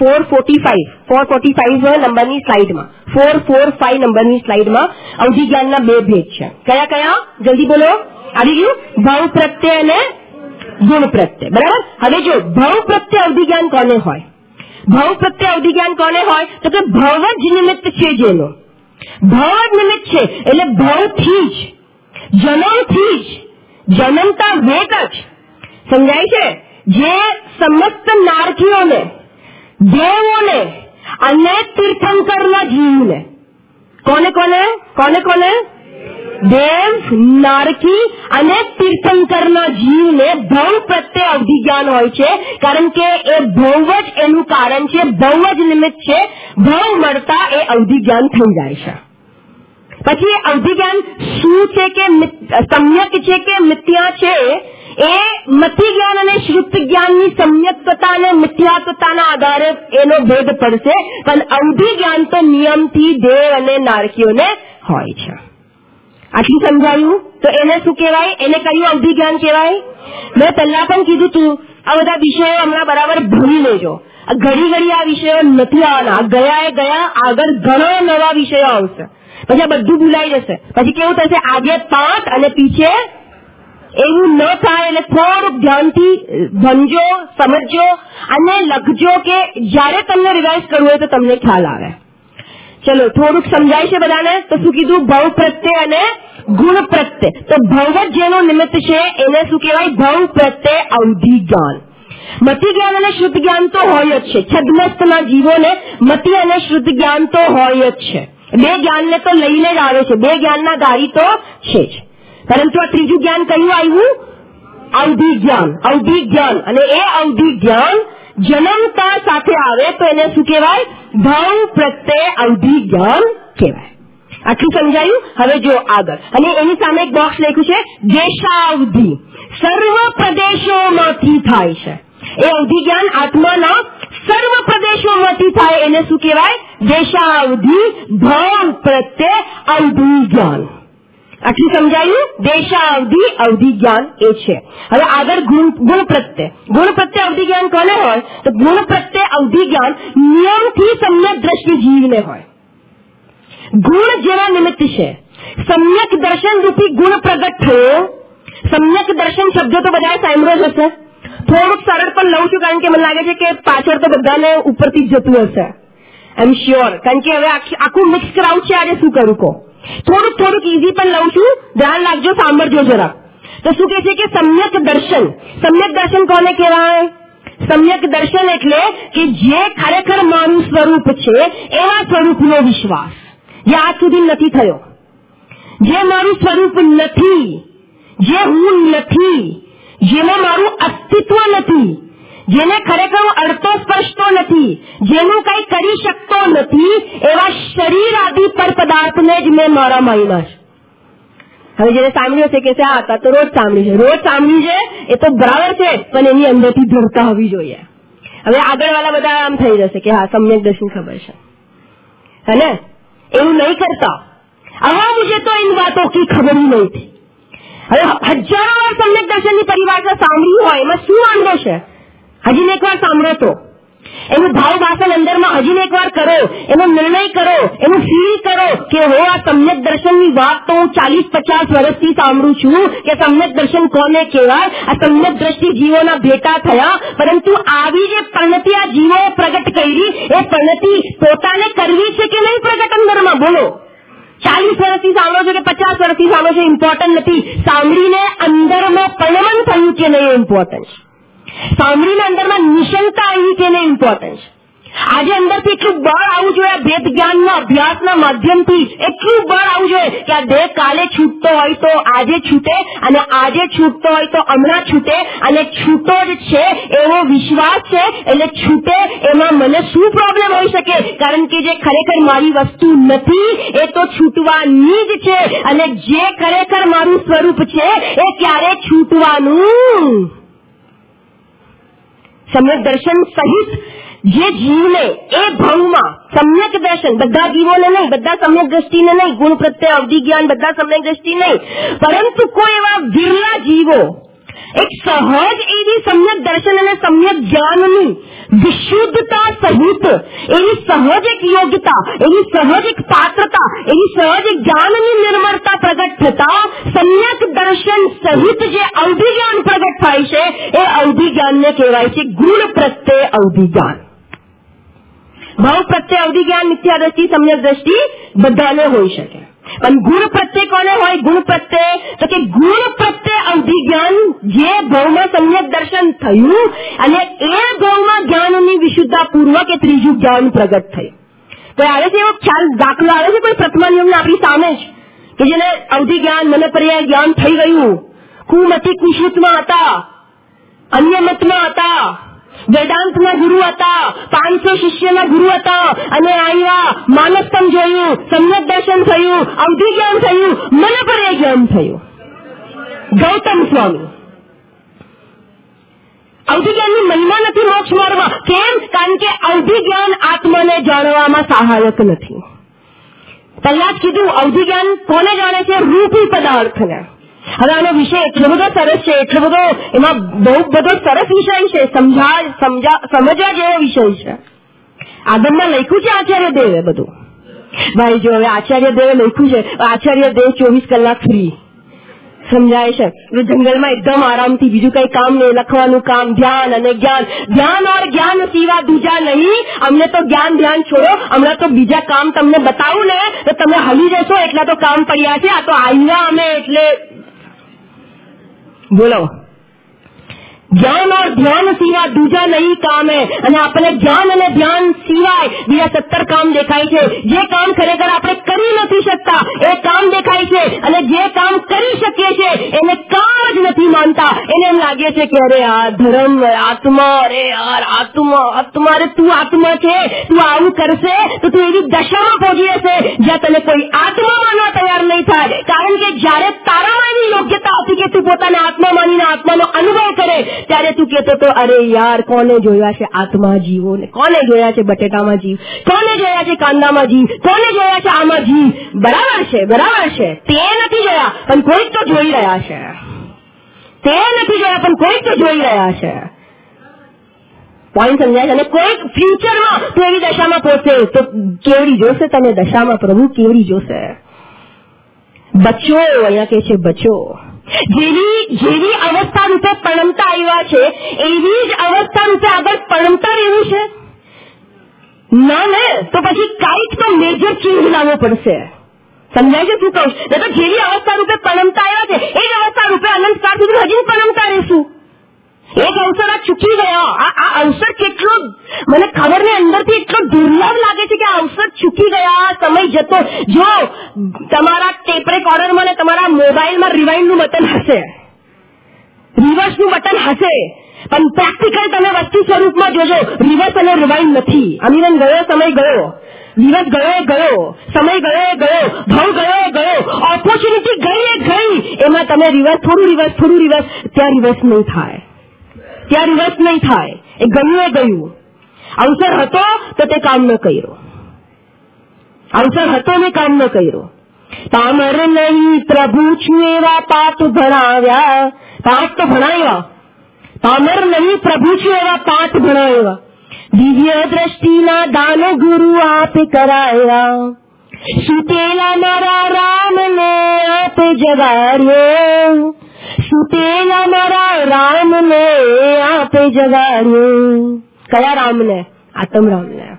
445 નંબરની સ્લાઇડમાં, 445 નંબરની સ્લાઇડમાં અવધિ જ્ઞાનના બે ભેદ છે. કયા કયા? જલ્દી બોલો. આવી ગયું? ભવ પ્રત્યય અને ગુણ પ્રત્યય. બરાબર. હવે જો ભવ પ્રત્યય અવધિ જ્ઞાન કોને હોય? ભવ પ્રત્યય અવધિ જ્ઞાન કોને હોય? તો કે ભવ જ નિમિત્ત છે. જેનો ભવ જ નિમિત્ત છે એટલે ભવથી જ, જન્મથી જ, જન્મતા વેત જ. સમજાય છે? જે સમસ્ત નારકીઓને, દેવોને અને તીર્થંકરના જીવને, કોને કોને કોને કોને? દેવ, નારકી અને તીર્થંકરના જીવને ભવ પ્રત્યે અવધિ જ્ઞાન હોય છે. કારણ કે એ ભવ જ એનું કારણ છે, ભવ જ નિમિત્ત છે. ભવ મળતા એ અવધિ જ્ઞાન થઈ જાય છે. પછી એ અવધિ જ્ઞાન શું છે કે સમ્યક છે કે મિથ્યા છે, એ મતિ જ્ઞાન અને શ્રુત જ્ઞાનની સમ્યકતા અને મિથ્યાત્વતાના આધારે એનો ભેદ પડશે. પણ અવધિ જ્ઞાન તો નિયમથી દેવ અને નારકીઓને હોય છે. આટલું સમજાયું? તો એને શું કહેવાય? એને કયું અવધિ જ્ઞાન કહેવાય? મેં પહેલા પણ કીધું તું, આ બધા વિષયો હમણાં બરાબર ભણી લેજો. ઘડી ઘડી આ વિષયો નથી આવવાના. ગયા એ ગયા, આગળ ઘણા નવા વિષયો આવશે. પછી આ બધું ભૂલાઈ જશે. પછી કેવું થશે? આજે 5 અને પીછે એવું ન થાય. એટલે થોડુંક ધ્યાનથી ભણજો, સમજજો અને લખજો કે જ્યારે તમને રિવાઇઝ કરવું હોય તો તમને ખ્યાલ આવે. ચલો થોડુંક સમજાય છે બધાને? તો શું કીધું? ભવ પ્રત્યય અને ગુણ પ્રત્યય. તો ભવ જ જેનો નિમિત્ત છે એને શું કહેવાય? ભવ પ્રત્યય અવધિ જ્ઞાન. મતિ જ્ઞાન અને શુદ્ધ જ્ઞાન તો હોય જ છે. છદ્મસ્તના જીવોને મતિ અને શુદ્ધ જ્ઞાન તો હોય જ છે. બે જ્ઞાનને તો લઈને જ આવે છે. બે જ્ઞાનના ધારી તો છે જ. પરંતુ આ ત્રીજું જ્ઞાન કયું આવ્યું? અવધિ જ્ઞાન. અવધિ જ્ઞાન. અને એ અવધિ જ્ઞાન જન્મતા સાથે આવે તો એને શું કહેવાય? ભવ પ્રત્યય અવધિ જ્ઞાન કહેવાય. આટલું સમજાયું? હવે જો આગળ, અને એની સામે એક બોક્સ લખ્યું છે દેશાવધિ. સર્વ પ્રદેશોમાંથી થાય છે એ અવધિ જ્ઞાન. આત્માના સર્વ પ્રદેશોમાંથી થાય એને શું કહેવાય? દેશાવધિ ભવ પ્રત્યય અવધિ જ્ઞાન. આટલું સમજાયું? દેશાવધિ અવધિ જ્ઞાન એ છે. હવે આગળ ગુણ પ્રત્યય. ગુણ પ્રત્યય અવધિ જ્ઞાન કોને હોય? તો ગુણ પ્રત્યય અવધિ જ્ઞાન નિયમથી સમ્યક દ્રષ્ટિ જીવને હોય. ગુણ જેવા નિમિત્ત છે. સમ્યક દર્શન રૂપી ગુણ પ્રગટ થયો. સમ્યક દર્શન શબ્દ તો બધા સાંભળ્યો જ હશે. થોડુંક સરળ પણ લઉં છું કારણ કે મને લાગે છે કે પાછળ તો બધાને ઉપરથી જ જતું હશે. I am sure. કારણ કે હવે આખું મિક્સ કરાવું છે. આજે શું કરું કહો? થોડુંક ઈઝી પણ લઉં છું. ધ્યાન રાખજો, સાંભળજો જરા. તો શું કહે છે કે સમ્યક દર્શન. સમ્યક દર્શન કોને કહેવાય? સમ્યક દર્શન એટલે કે જે ખરેખર મારું સ્વરૂપ છે એવા સ્વરૂપનો વિશ્વાસ જે આજ સુધી નથી થયો. જે મારું સ્વરૂપ નથી, જે હું નથી, જેમાં મારું અસ્તિત્વ નથી, જેને ખરેખર હું અડતો સ્પર્શતો નથી, જેનું કઈ કરી શકતો નથી, એવા શરીર આદિ પર પદાર્થને જ મેં મારા માન્યા છે. હવે જેને સાંભળ્યું છે કે આ હતા તો રોજ સાંભળ્યું છે એ તો બરાબર છે, પણ એની અંદરથી ધરતા હોવી જોઈએ. હવે આગળ વાળા બધા આમ થઈ જશે કે હા સમ્યક દર્શન ખબર છે, है ना? એવું નહીં કરતા. अब मुझे तो इन बातों की खबर ही नहीं थी. હવે હજારો વાર સમ્યક દર્શનની પરિભાષા સાંભળી હોય એમાં શું વાંધો છે? હજી એક વાર સાંભળો તો એનું ભાવ ભાષણ અંદરમાં હજી એક વાર કરો, એનો નિર્ણય કરો, એનું ફીલ કરો કે હો આ સમ્યક દર્શનની વાત તો હું 40-50 વર્ષથી સાંભળું છું કે સમ્યક દર્શન કોને કહેવાય. આ સમ્યક દ્રષ્ટિ જીવોના ભેટા થયા, પરંતુ આવી જે પરિણતિ આ જીવોએ પ્રગટ કરી એ પરિણતિ પોતાને કરવી છે કે નહીં પ્રગટ અંદરમાં? બોલો. 40 વર્ષથી સાંભળો છો કે 50 વર્ષથી સાંભળો છો ઇમ્પોર્ટન્ટ નથી. સાંભળીને અંદરમાં પરિણમન થયું કે નહીં ઇમ્પોર્ટન્ટ છે. સાંભળીને અંદરમાં નિશંકતા આવી કે નહીં ઇમ્પોર્ટન્ટ છે. આજે અંદરથી એટલું બળ આવવું જોઈએ, ભેદ જ્ઞાનના અભ્યાસના માધ્યમથી એટલું બળ આવવું જોઈએ કે આ દેહ કાલે છૂટતો હોય તો આજે છૂટે, અને આજે છૂટતો હોય તો હમણાં છૂટે, અને છૂટો જ છે એવો વિશ્વાસ છે એટલે છૂટે. એમાં મને શું પ્રોબ્લેમ હોઈ શકે? કારણ કે જે ખરેખર મારી વસ્તુ નથી એ તો છૂટવાની જ છે અને જે ખરેખર મારું સ્વરૂપ છે એ ક્યારે છૂટવાનું? સમ્યક દર્શન સહિત જે જીવને એ ભવમાં સમ્યક દર્શન, બધા જીવોને નહીં, બધા સમ્યક દ્રષ્ટિને નહીં, ગુણ પ્રત્યે અવધિ જ્ઞાન બધા સમ્યક દ્રષ્ટિ નહીં, પરંતુ કોઈ એવા વિરલા જીવો એક સહજ એવી સમ્યક દર્શન અને સમ્યક જ્ઞાનની વિશુદ્ધતા સહિત એવી સહજ એક યોગ્યતા, એવી સહજ એક પાત્રતા, એવી સહજ એક જ્ઞાનની નિર્મળતા પ્રગટ થતા સમ્યક દર્શન સહિત જે અવધિ જ્ઞાન પ્રગટ થાય છે એ અવધિ જ્ઞાનને કહેવાય છે ગુણ પ્રત્યે અવધિ જ્ઞાન. ભાવ પ્રત્યે અવધિ જ્ઞાન, મિથ્યા દ્રષ્ટિ, સમ્યક દ્રષ્ટિ બધાને હોઈ શકે, પણ ગુણ પ્રત્યે કોને હોય? ગુણ પ્રત્યે તો કે ગુણ પ્રત્યે અવધિ જ્ઞાન જે ભાવમાં સમ્યક દર્શન થયું અને એ ભાવમાં જ્ઞાનની વિશુદ્ધતા પૂર્વક એ ત્રીજું જ્ઞાન પ્રગટ થયું. કોઈ આવે છે એવો ખ્યાલ, દાખલો આવે છે કોઈ પ્રથમા નિયમને આપણી સામે જ કે જેને અવધિ જ્ઞાન, મને પર્યાય જ્ઞાન થઈ ગયું, કુમતિ કુશુતમાં હતા, અન્ય મતમાં હતા, વેદાંતના ગુરુ હતા, 500 શિષ્યના ગુરુ હતા અને આવ્યા, માનસતમ જોયું, સમ્યક દર્શન થયું, અવધિ જ્ઞાન થયું, મને પર્યાય જ્ઞાન થયું. ગૌતમ સ્વામી અવધિ જ્ઞાનની મહિમા નથી મોક્ષ માર્ગમાં. કેમ? કારણ કે અવધિ જ્ઞાન આત્માને જાણવામાં સહાયક નથી. પહેલા જ કીધું, અવધિ જ્ઞાન કોને જાણે છે? રૂપી પદાર્થને. હવે આનો વિષય એટલો બધો સરસ છે, એટલો બધો એમાં બહુ બધો સરસ વિષય છે, સમજવા જેવો વિષય છે. આગળમાં લખ્યું છે આચાર્ય દેવે બધું. ભાઈ જો હવે આચાર્ય દેવે લખ્યું છે, આચાર્ય દેવ 24 કલાક ફ્રી સમજાય છે. જંગલમાં એકદમ આરામથી, બીજું કઈ કામ નહીં, લખવાનું કામ, ધ્યાન અને જ્ઞાન. ધ્યાન ઓર જ્ઞાન સિવા દૂજા નહીં. અમને તો જ્ઞાન ધ્યાન છોડો, હમણાં તો બીજા કામ તમને બતાવું ને તો તમે હલી જશો. એટલા તો કામ પડ્યા છે, આ તો આવ્યા અમે એટલે બોલો. જ્ઞાન और ધ્યાન સિવાય दूजा नहीं काम है. અને આપણે જ્ઞાન અને ધ્યાન સિવાય બીજા 17 કામ દેખાય છે. જે કામ ખરેખર આપણે કરી નથી શકતા એ કામ દેખાય છે અને જે કામ કરી શકીએ છે એને કામ જ નથી માનતા. એને એમ લાગે છે કે અરે આ ધર્મ, આત્મા, અરે યાર આત્મા, અરે તું આત્મા છે, તું આવું કરશે તો તું એવી દશામાં પહોંચી જશે જ્યાં તને કોઈ આત્મા માનવા તૈયાર નહીં થાય. કારણ કે જ્યારે તારામાં એની યોગ્યતા હતી કે તું પોતાને આત્મા માનીને આત્માનો અનુભવ કરે ત્યારે તું કહેતો તો અરે યાર કોને જોયા છે આત્મા જીવોને, કોને જોયા છે બટેટામાં જીવ, કોને જોયા છે કાંદામાં જીવ, કોને જોયા છે આમાં જીવ. બરાબર છે, બરાબર છે, તે નથી જોયા પણ કોઈક તો જોઈ રહ્યા છે. તે નથી જોયા પણ કોઈક તો જોઈ રહ્યા છે. પોઈન્ટ સમજાય છે? અને કોઈક ફ્યુચરમાં તું એવી દશામાં પહોંચે તો કેવડી જોશે તને દશામાં, પ્રભુ કેવડી જોશે. બચો, અહીંયા કે છે બચો. જેવી અવસ્થા રૂપે પરણતા આવ્યા છે એવી જ અવસ્થા રૂપે આગળ પરણતા રહેવું છે ના ને? તો પછી કાંઈક તો મેજર ચેન્જ લાવવો પડશે. સમજાય છે શું કહું? તો જેવી અવસ્થા રૂપે પરણતા આવ્યા છે એ જ અવસ્થા રૂપે અનંત કાળ સુધી હજી પરણતા રહેશું. એક અવસર આ ચૂકી ગયા. આ અવસર કેટલો મને ખબર ને અંદરથી એટલો દુર્લભ લાગે છે કે આ અવસર ચૂકી ગયા. સમય જતો. જો તમારા ટેપ રેકોર્ડરમાં ને તમારા મોબાઈલમાં રિવાઇન્ડ નું બટન હશે, રિવર્સ નું બટન હશે, પણ પ્રેક્ટિકલ તમે વસ્તુ સ્વરૂપમાં જોજો રિવર્સ અને રિવાઇન્ડ નથી. અમીરન ગયો, સમય ગયો, દિવસ ગયો એ ગયો, સમય ગયો એ ગયો, ભાવ ગયો એ ગયો, ઓપોર્ચ્યુનિટી ગઈ એ ગઈ. એમાં તમે રિવર્સ, થોડું રિવર્સ, ત્યાં રિવર્સ નહીં થાય, ત્યાં રિવર્સ નહીં થાય. એ ગયું એ ગયું. અવસર હતો તો તે કામ ન કર્યો, અવસર હતો ને કામ ન કર્યો. પામર નહીં પ્રભુ છું એવા પાઠ ભણાવ્યા, પાઠ તો ભણાવ્યા. પામર નહીં પ્રભુ છું એવા પાઠ ભણાવ્યા. દિવ્ય દ્રષ્ટિના દાન ગુરુ આપે કરાવ્યા. સુતેલા મારા રામને આપે જગાડ્યો, સુતેલા મારા રામને આપે જગાડ્યો. કયા રામને? આત્મ રામને.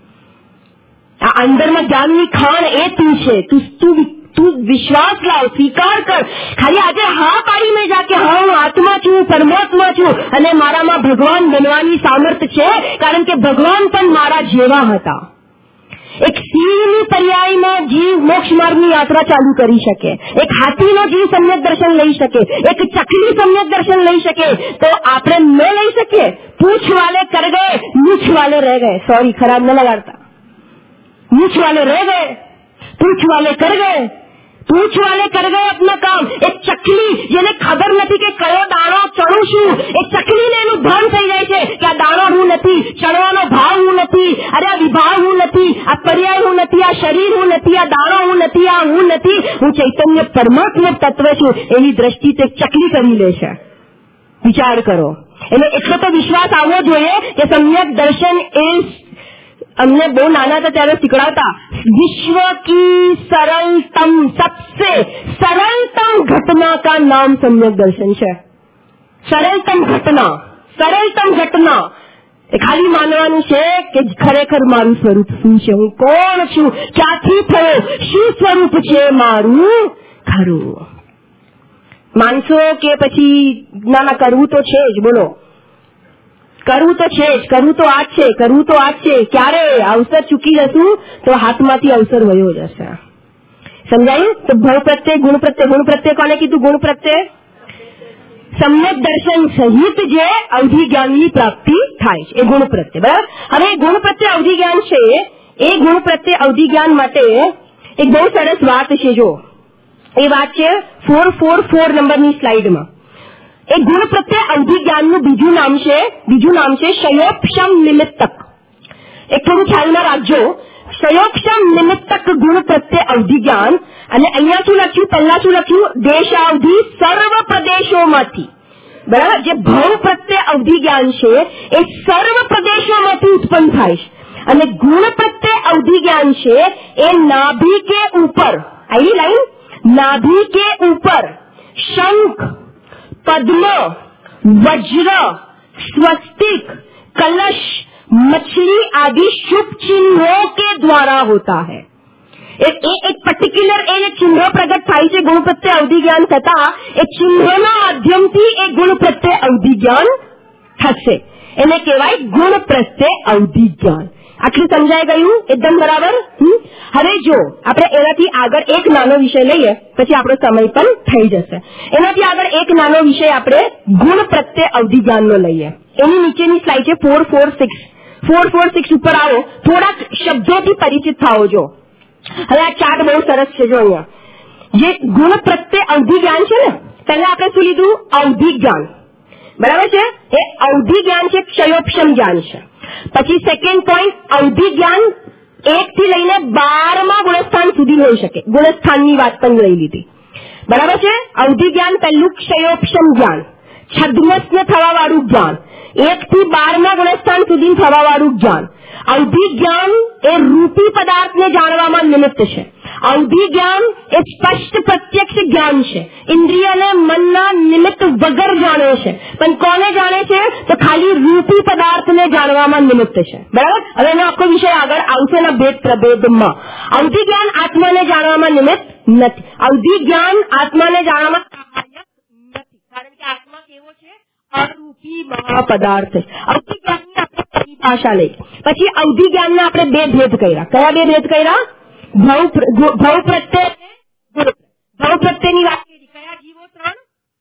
આ અંદરમાં જ્ઞાનની ખાણ એ તું છે. તું વિશ્વાસ લાવ, સ્વીકાર કર. ખાલી આજે હા પાડી મેં જા કે હા હું આત્મા છું, પરમાત્મા છું અને મારામાં ભગવાન બનવાની સામર્થ્ય છે. કારણ કે ભગવાન પણ મારા જેવા હતા. એક સિંહની પર્યાયમાં જીવ મોક્ષ માર્ગની યાત્રા ચાલુ કરી શકે, એક હાથીનો જીવ સમ્યક દર્શન લઈ શકે, એક ચકલી સમ્યક દર્શન લઈ શકે, તો આપણે ન લઈ શકીએ? પૂછ વાલે કર ગયે, મૂછ વાલે રહ ગયે. સોરી, ખરાબ ન લગાડતા. મૂછ વાલે રહ ગયે પૂછ વાલે કર ગયે अपना काम. એક ચકલી જેને ખબર નથી કે કયો દાણો ચણું છું, એ ચકલીને એનું ભાન થઈ જાય છે કે આ દાણો હું નથી, ચણવાનો ભાવ હું નથી, અરે આ વિભાગ હું નથી, આ પર્યાય હું નથી, આ શરીર હું નથી, આ દાણો હું નથી, આ હું નથી, હું ચૈતન્ય પરમાત્મા તત્વ છું. એની દ્રષ્ટિ તે ચકલી કરી લે છે. વિચાર કરો. એટલે એટલો તો વિશ્વાસ આવવો જોઈએ કે સમ્યક દર્શન એ हमने बो नाना था त्यारे सिखड़ाता विश्व की सरलतम सबसे सरलतम घटना का नाम सम्यक दर्शन है. सरलतम घटना खाली मानवानुं छे के खरेखर मारू स्वरूप शुं छे, हूँ कोण छूं, क्यांथी थयो, शुं स्वरूप छे मारू खरू. मानसो के पछी ना करवू तो छे ज. बोलो કરવું તો છે જ, કરવું તો આ જ છે. ક્યારે અવસર ચૂકી જશું તો હાથમાંથી અવસર વયો જશે. સમજાયું? તો ભાવ પ્રત્યે ગુણ પ્રત્યે કોને કીધું? ગુણ પ્રત્યે સમ્યક દર્શન સહિત જે અવધિ જ્ઞાનની પ્રાપ્તિ થાય છે એ ગુણ પ્રત્યે. બરાબર. હવે ગુણ પ્રત્યે અવધિ જ્ઞાન છે, એ ગુણ પ્રત્યે અવધિ જ્ઞાન માટે એક બહુ સરસ વાત છે. જો એ વાત છે 444 નંબરની સ્લાઇડમાં. એ ગુણ પ્રત્યે અવધિ જ્ઞાનનું બીજું નામ છે શયોક્ષમ નિમિત્તક. એક થોડું ખ્યાલમાં રાખજો. શયોક્ષમ નિમિત્તક ગુણ પ્રત્યે અવધિ જ્ઞાન. અને અહીંયા શું લખ્યું? પહેલા શું લખ્યું? દેશાવધિ સર્વ પ્રદેશોમાંથી. બરાબર. જે ભાવ પ્રત્યે અવધિ જ્ઞાન છે એ સર્વ પ્રદેશોમાંથી ઉત્પન્ન થાય છે. અને ગુણ પ્રત્યે અવધિ જ્ઞાન છે એ નાભી કે ઉપર, આવી લાઈન, નાભી કે ઉપર શંખ, पद्म, वज्र, स्वस्तिक, कलश, मछली आदि शुभ चिन्हों के द्वारा होता है. एक पर्टिक्युलर એ ચિહ્નો પ્રગટ થાય છે ગુણ પ્રત્યે અવધિ જ્ઞાન થતા, એ ચિહ્નોના માધ્યમથી એ ગુણ પ્રત્યે અવધિ જ્ઞાન થશે. એને કહેવાય ગુણ પ્રત્યે અવધિ જ્ઞાન. આટલું સમજાઈ ગયું? એકદમ બરાબર. હવે જો આપણે એનાથી આગળ એક નાનો વિષય લઈએ, પછી આપણો સમય પણ થઈ જશે. એનાથી આગળ એક નાનો વિષય આપણે ગુણ પ્રત્યે અવધિ જ્ઞાનનો લઈએ. એની નીચેની સ્લાઇડ છે 446 ઉપર આવો, થોડાક શબ્દોથી પરિચિત થાઓ. જો હવે આ ચાર્ટ બહુ સરસ છે. જો અહીંયા જે ગુણ પ્રત્યે અવધિ જ્ઞાન છે ને, પહેલા આપણે શું લીધું? અવધિ જ્ઞાન. બરાબર છે. એ અવધિ જ્ઞાન છે, ક્ષયોક્ષમ જ્ઞાન છે. પછી સેકન્ડ પોઈન્ટ, અવધિ જ્ઞાન 1 થી લઈને 12મા ગુણસ્થાન સુધી હોઈ શકે. ગુણસ્થાનની વાત પણ લઈ લીધી. બરાબર છે. અવધિ જ્ઞાન પહેલું ક્ષયોક્ષમ જ્ઞાન, છદ્મસ્ન થવા વાળું જ્ઞાન, 1 થી 12મા ગુણસ્થાન સુધી થવા વાળું જ્ઞાન. અવધિ જ્ઞાન એ રૂપી પદાર્થને જાણવામાં નિમિત્ત છે. અવધિ જ્ઞાન એ સ્પષ્ટ પ્રત્યક્ષ જ્ઞાન છે. ઇન્દ્રિયને મનના નિમિત્ત વગર જાણે છે. પણ કોને જાણે છે? તો ખાલી રૂપી પદાર્થને જાણવામાં નિમિત્ત છે. બરાબર. હવે એનો આખો વિષય આગળ આવશે ના ભેદ પ્રભેદમાં. અવધિ જ્ઞાન આત્માને જાણવામાં નિમિત્ત નથી. અવધિ જ્ઞાન આત્માને જાણવામાં સહાયક નથી, કારણ કે આત્મા કેવો છે? અરૂપી મહાપદાર્થ. અવધિ જ્ઞાનની આપણે પરિભાષા લઈ. પછી અવધિ જ્ઞાનના આપણે બે ભેદ કર્યા. કયા બે ભેદ કર્યા? ભાવ પ્રત્યે, ભાવ પ્રત્યેની વાત કરી. કયા જીવો? 3.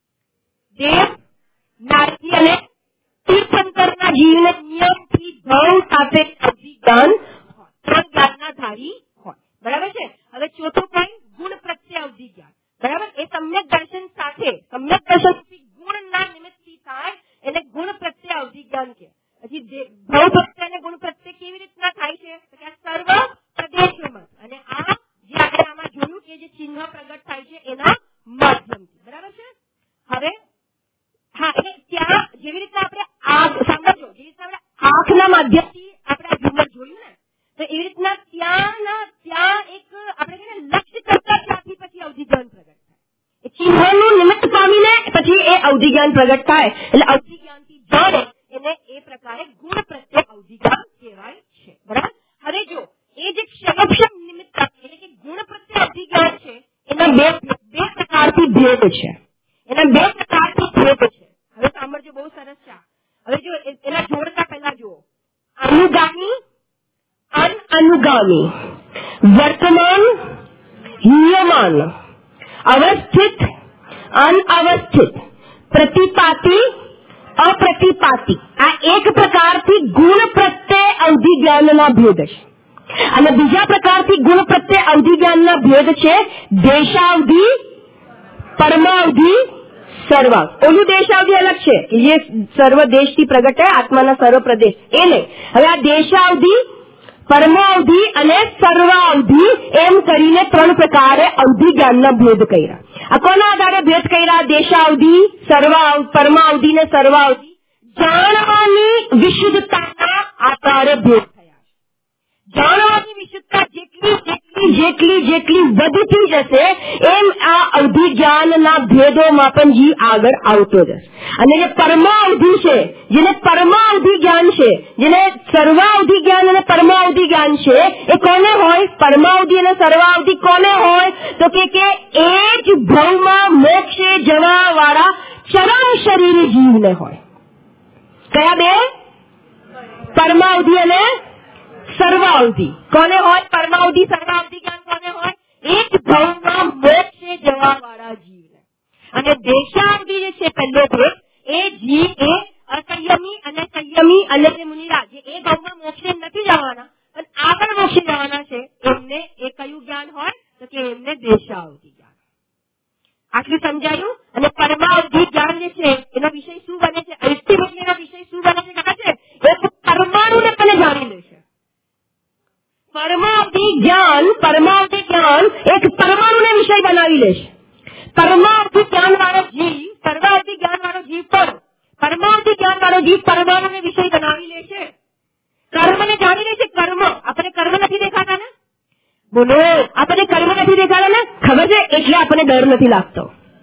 દેવ, નારકી અને તીર્થંકરના જીવને નિયમથી ભાવ સાથે અવધિ જ્ઞાન 3 જ્ઞાનના ધારી હોય. બરાબર છે. હવે ચોથો પોઈન્ટ, ગુણ પ્રત્યે અવધિ જ્ઞાન. બરાબર. એ સમ્યક દર્શન સાથે, સમ્યક દર્શન ગુણના નિમિત્તથી થાય એને ગુણ પ્રત્યે અવધિ જ્ઞાન કહે. પછી ભાવ પ્રત્યે અને ગુણ પ્રત્યે કેવી રીતના થાય છે? સર્વ પ્રદેશોમાં. અને આ જે આપણે આમાં જોયું કે જે ચિહ્ન પ્રગટ થાય છે એના માધ્યમથી. બરાબર છે. હવે હા, એટલે ત્યાં જેવી રીતના આપણે સાંભળજો, જેવી રીતના આપણે આંખના માધ્યમથી આપણે આ ઝુમર જોયું ને, તો એવી રીતના ત્યાં એક આપણે કહીએ લક્ષ્ય કરતા ત્યાંથી પછી અવધિ જ્ઞાન પ્રગટ થાય. એ ચિહ્નનું નિમિત્ત પામીને પછી એ અવધિ જ્ઞાન પ્રગટ થાય. એટલે અવધિ જ્ઞાનથી જાણે એને એ પ્રકારે ગુણ પ્રત્યે અવધિ જ્ઞાન કહેવાય છે. બરાબર. હવે જો એ જે ક્ષયોક્ષમ નિમિત્ત એટલે કે ગુણ પ્રત્યે અવધિ જ્ઞાન છે, એના બે પ્રકારથી ભેદ છે. હવે સાંભળજો, બહુ સરસ છે. હવે જો એના જોડતા પહેલા જુઓ, અનુગામી, અનઅનુગામી, વર્તમાન, હિયમાન, અવસ્થિત, અનઅવસ્થિત, પ્રતિપાતી, અપ્રતિપાતી. આ એક પ્રકારથી ગુણ પ્રત્યે અવધિ જ્ઞાનના ભેદ છે. અને બીજા પ્રકારથી ગુણ પ્રત્યે અવધિ જ્ઞાનના ભેદ છે દેશાવધિ, પરમાવધિ, સર્વાવધિ. ઓલું દેશાવધિ અલગ છે કે જે સર્વ દેશથી પ્રગટે આત્માના સર્વ પ્રદેશ, એ નહીં. હવે આ દેશાવધિ, પરમાવધિ અને સર્વાવધિ એમ કરીને 3 પ્રકારે અવધિ જ્ઞાનના ભેદ કર્યા. આ કોના આધારે ભેદ કર્યા? દેશાવધિ, પરમાવધિ ને સર્વાવધિ જાણવાની વિશુદ્ધતાના આધારે ભેદ થયા. જાણવાની વિશુદ્ધતા જેટલી વધતી જશે એમ આ અવધિ જ્ઞાનના ભેદોમાં પણ જીવ આગળ આવતો જશે. અને જે પરમાવધિ છે, જેને પરમાવધિ જ્ઞાન છે, જેને સર્વાવધિ જ્ઞાન અને પરમાવધિ જ્ઞાન છે, એ કોને હોય? પરમાવધિ અને સર્વાવધિ કોને હોય? તો કે એ જ ભવમાં મોક્ષે જવા વાળા ચરમ શરીરી જીવને હોય. કયા બે? પરમાવધિ અને સર્વાવધિ. કોને હોય? પરમાવધિ, સર્વાવધિ જ્ઞાન કોને હોય? એક ભવમાં મોક્ષે જવા વાળા જીવને. અને દેશાવધિ જે છે પહેલો ભેદ, એ જીવ એ અસંયમી અને સંયમી અને જે મુનિરાજ જે એ ભવમાં મોક્ષે નથી જવાના પણ આગળ મોક્ષે જવાના છે, એમને એ કયું જ્ઞાન હોય? તો કે એમને દેશાવધિ જ્ઞાન. આટલું સમજાયું? અને પરમાવધિ જ્ઞાન જે છે એનો વિષય શું બને છે? અલ્ટિમેટલી એનો વિષય શું બને છે ખબર છે? એ પરમાણુને પણ જાણી લેશે. પરમાવધિ જ્ઞાન એક પરમાણુને વિષય બનાવી લેશે. પરમાવધિ જ્ઞાન વાળો જીવ, સર્વાવધિ જ્ઞાન વાળો જીવ પણ પરમાવધિ જ્ઞાન વાળો જીવ પરમાણુને વિષય બનાવી લેશે. કર્મને જાણી લેશે. કર્મ આપણે કર્મ નથી દેખાતા ને? બોલો, આપણે કર્મ નથી દેખાતા ને? ખબર છે? એટલે આપણને ડર નથી લાગતો.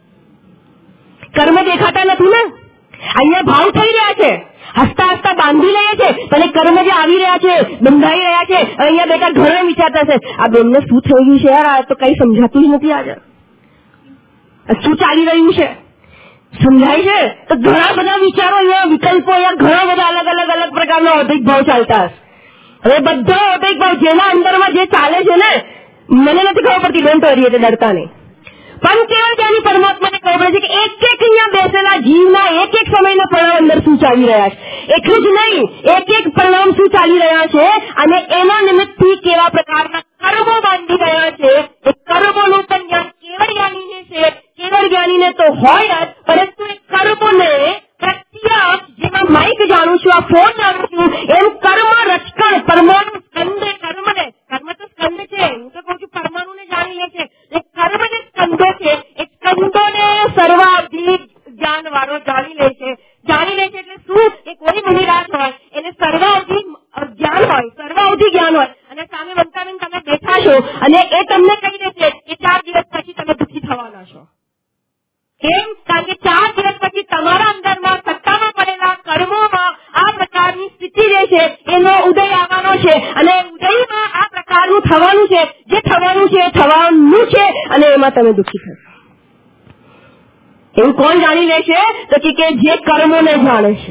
કર્મ દેખાતા નથી ને? અહીંયા ભાવ થઈ રહ્યા છે, હસતા હસતા બાંધી રહ્યા છે, પણ કર્મ જે આવી રહ્યા છે, બંધાઈ રહ્યા છે. અહીંયા બેટા ઘરે વિચારતા છે આ બેનને શું થઈ ગયું છે યાર, આ તો કઈ સમજાતું જ નથી. આજે શું ચાલી રહ્યું છે સમજાય છે? તો ઘણા બધા વિચારો અહીંયા, વિકલ્પો અહીંયા ઘણા બધા અલગ પ્રકારના ઔદ્યોગિક ભાવ ચાલતા હશે. હવે બધા ઔદ્યોગિક ભાવ જેના અંદરમાં જે ચાલે છે ને, મને નથી ખબર પડતી, ડોન્ટ વરી, એટલે ડરતા નહીં. પણ કેવળ જ્ઞાની પરમાત્માને ખબર પડે છે કે એક અહીંયા બેસેલા જીવના એક સમયના પરિણામ અંદર શું ચાલી રહ્યા છે. એટલું જ નહીં, એક પરિણામ શું ચાલી રહ્યા છે અને એના નિમિત્તથી કેવા પ્રકારના કર્મો બાંધી રહ્યા છે. એ કર્મોનું પણ જ્ઞાન કેવળ જ્ઞાનીને છે. કેવળ જ્ઞાનીને તો હોય જ, પરંતુ એ કર્મોને પ્રત્યક્ષ, જેમાં માઇક જાણું છું, આ ફોન જાણું છું, એમ કર્મ રચકણ પરમાણુ સ્કંદે કર્મને, કર્મ તો સ્કંદ છે, હું તો કહું છું પરમાણુને જાણી લે છે. એ કર્મ જે સ્કંદો છે એ સ્કંદોને સર્વાવધિ જ્ઞાન વાળો જાણી લે છે. એટલે શું? એ કોઈ મુનિરાજ હોય એને સર્વાવધિ જ્ઞાન હોય, સર્વાવધિ જ્ઞાન હોય, અને સામે વંતાબેન તમે બેઠા છો અને એ તમને કહી દેશે કે 4 દિવસ પછી તમે દુઃખી થવાના છો. કેમ? કારણ કે 4 દિવસ પછી તમારા અંદરમાં સત્તામાં પડેલા કર્મોમાં આ પ્રકારની સ્થિતિ જે છે એનો ઉદય આવવાનો છે, અને ઉદયમાં આ પ્રકારનું થવાનું છે. જે થવાનું છે એ થવાનું છે, અને એમાં તમે દુઃખી થશો. એવું કોણ જાણી લે છે? તો કે જે કર્મોને જાણે છે.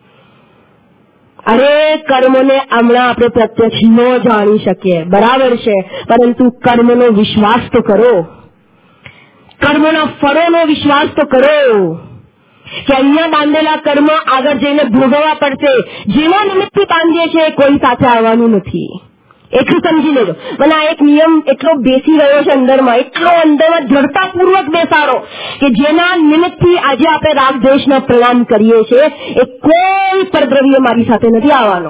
અરે કર્મોને હમણાં આપણે પ્રત્યક્ષ ન જાણી શકીએ, બરાબર છે, પરંતુ કર્મનો વિશ્વાસ તો કરો. કર્મોના ફળોનો વિશ્વાસ તો કરો કે અહીંયા બાંધેલા કર્મ આગળ જઈને ભોગવવા પડશે. જેના નિમિત્તથી બાંધીએ છીએ કોઈ સાથે આવવાનું નથી. એટલું સમજી લેજો. મને આ એક નિયમ એટલો બેસી રહ્યો છે અંદરમાં, એટલો અંદરમાં દ્રઢતાપૂર્વક બેસાડો કે જેના નિમિત્તથી આજે આપણે રાગદ્વેષના પ્રણામ કરીએ છીએ એ કોઈ પરદ્રવ્ય મારી સાથે નથી આવવાનો.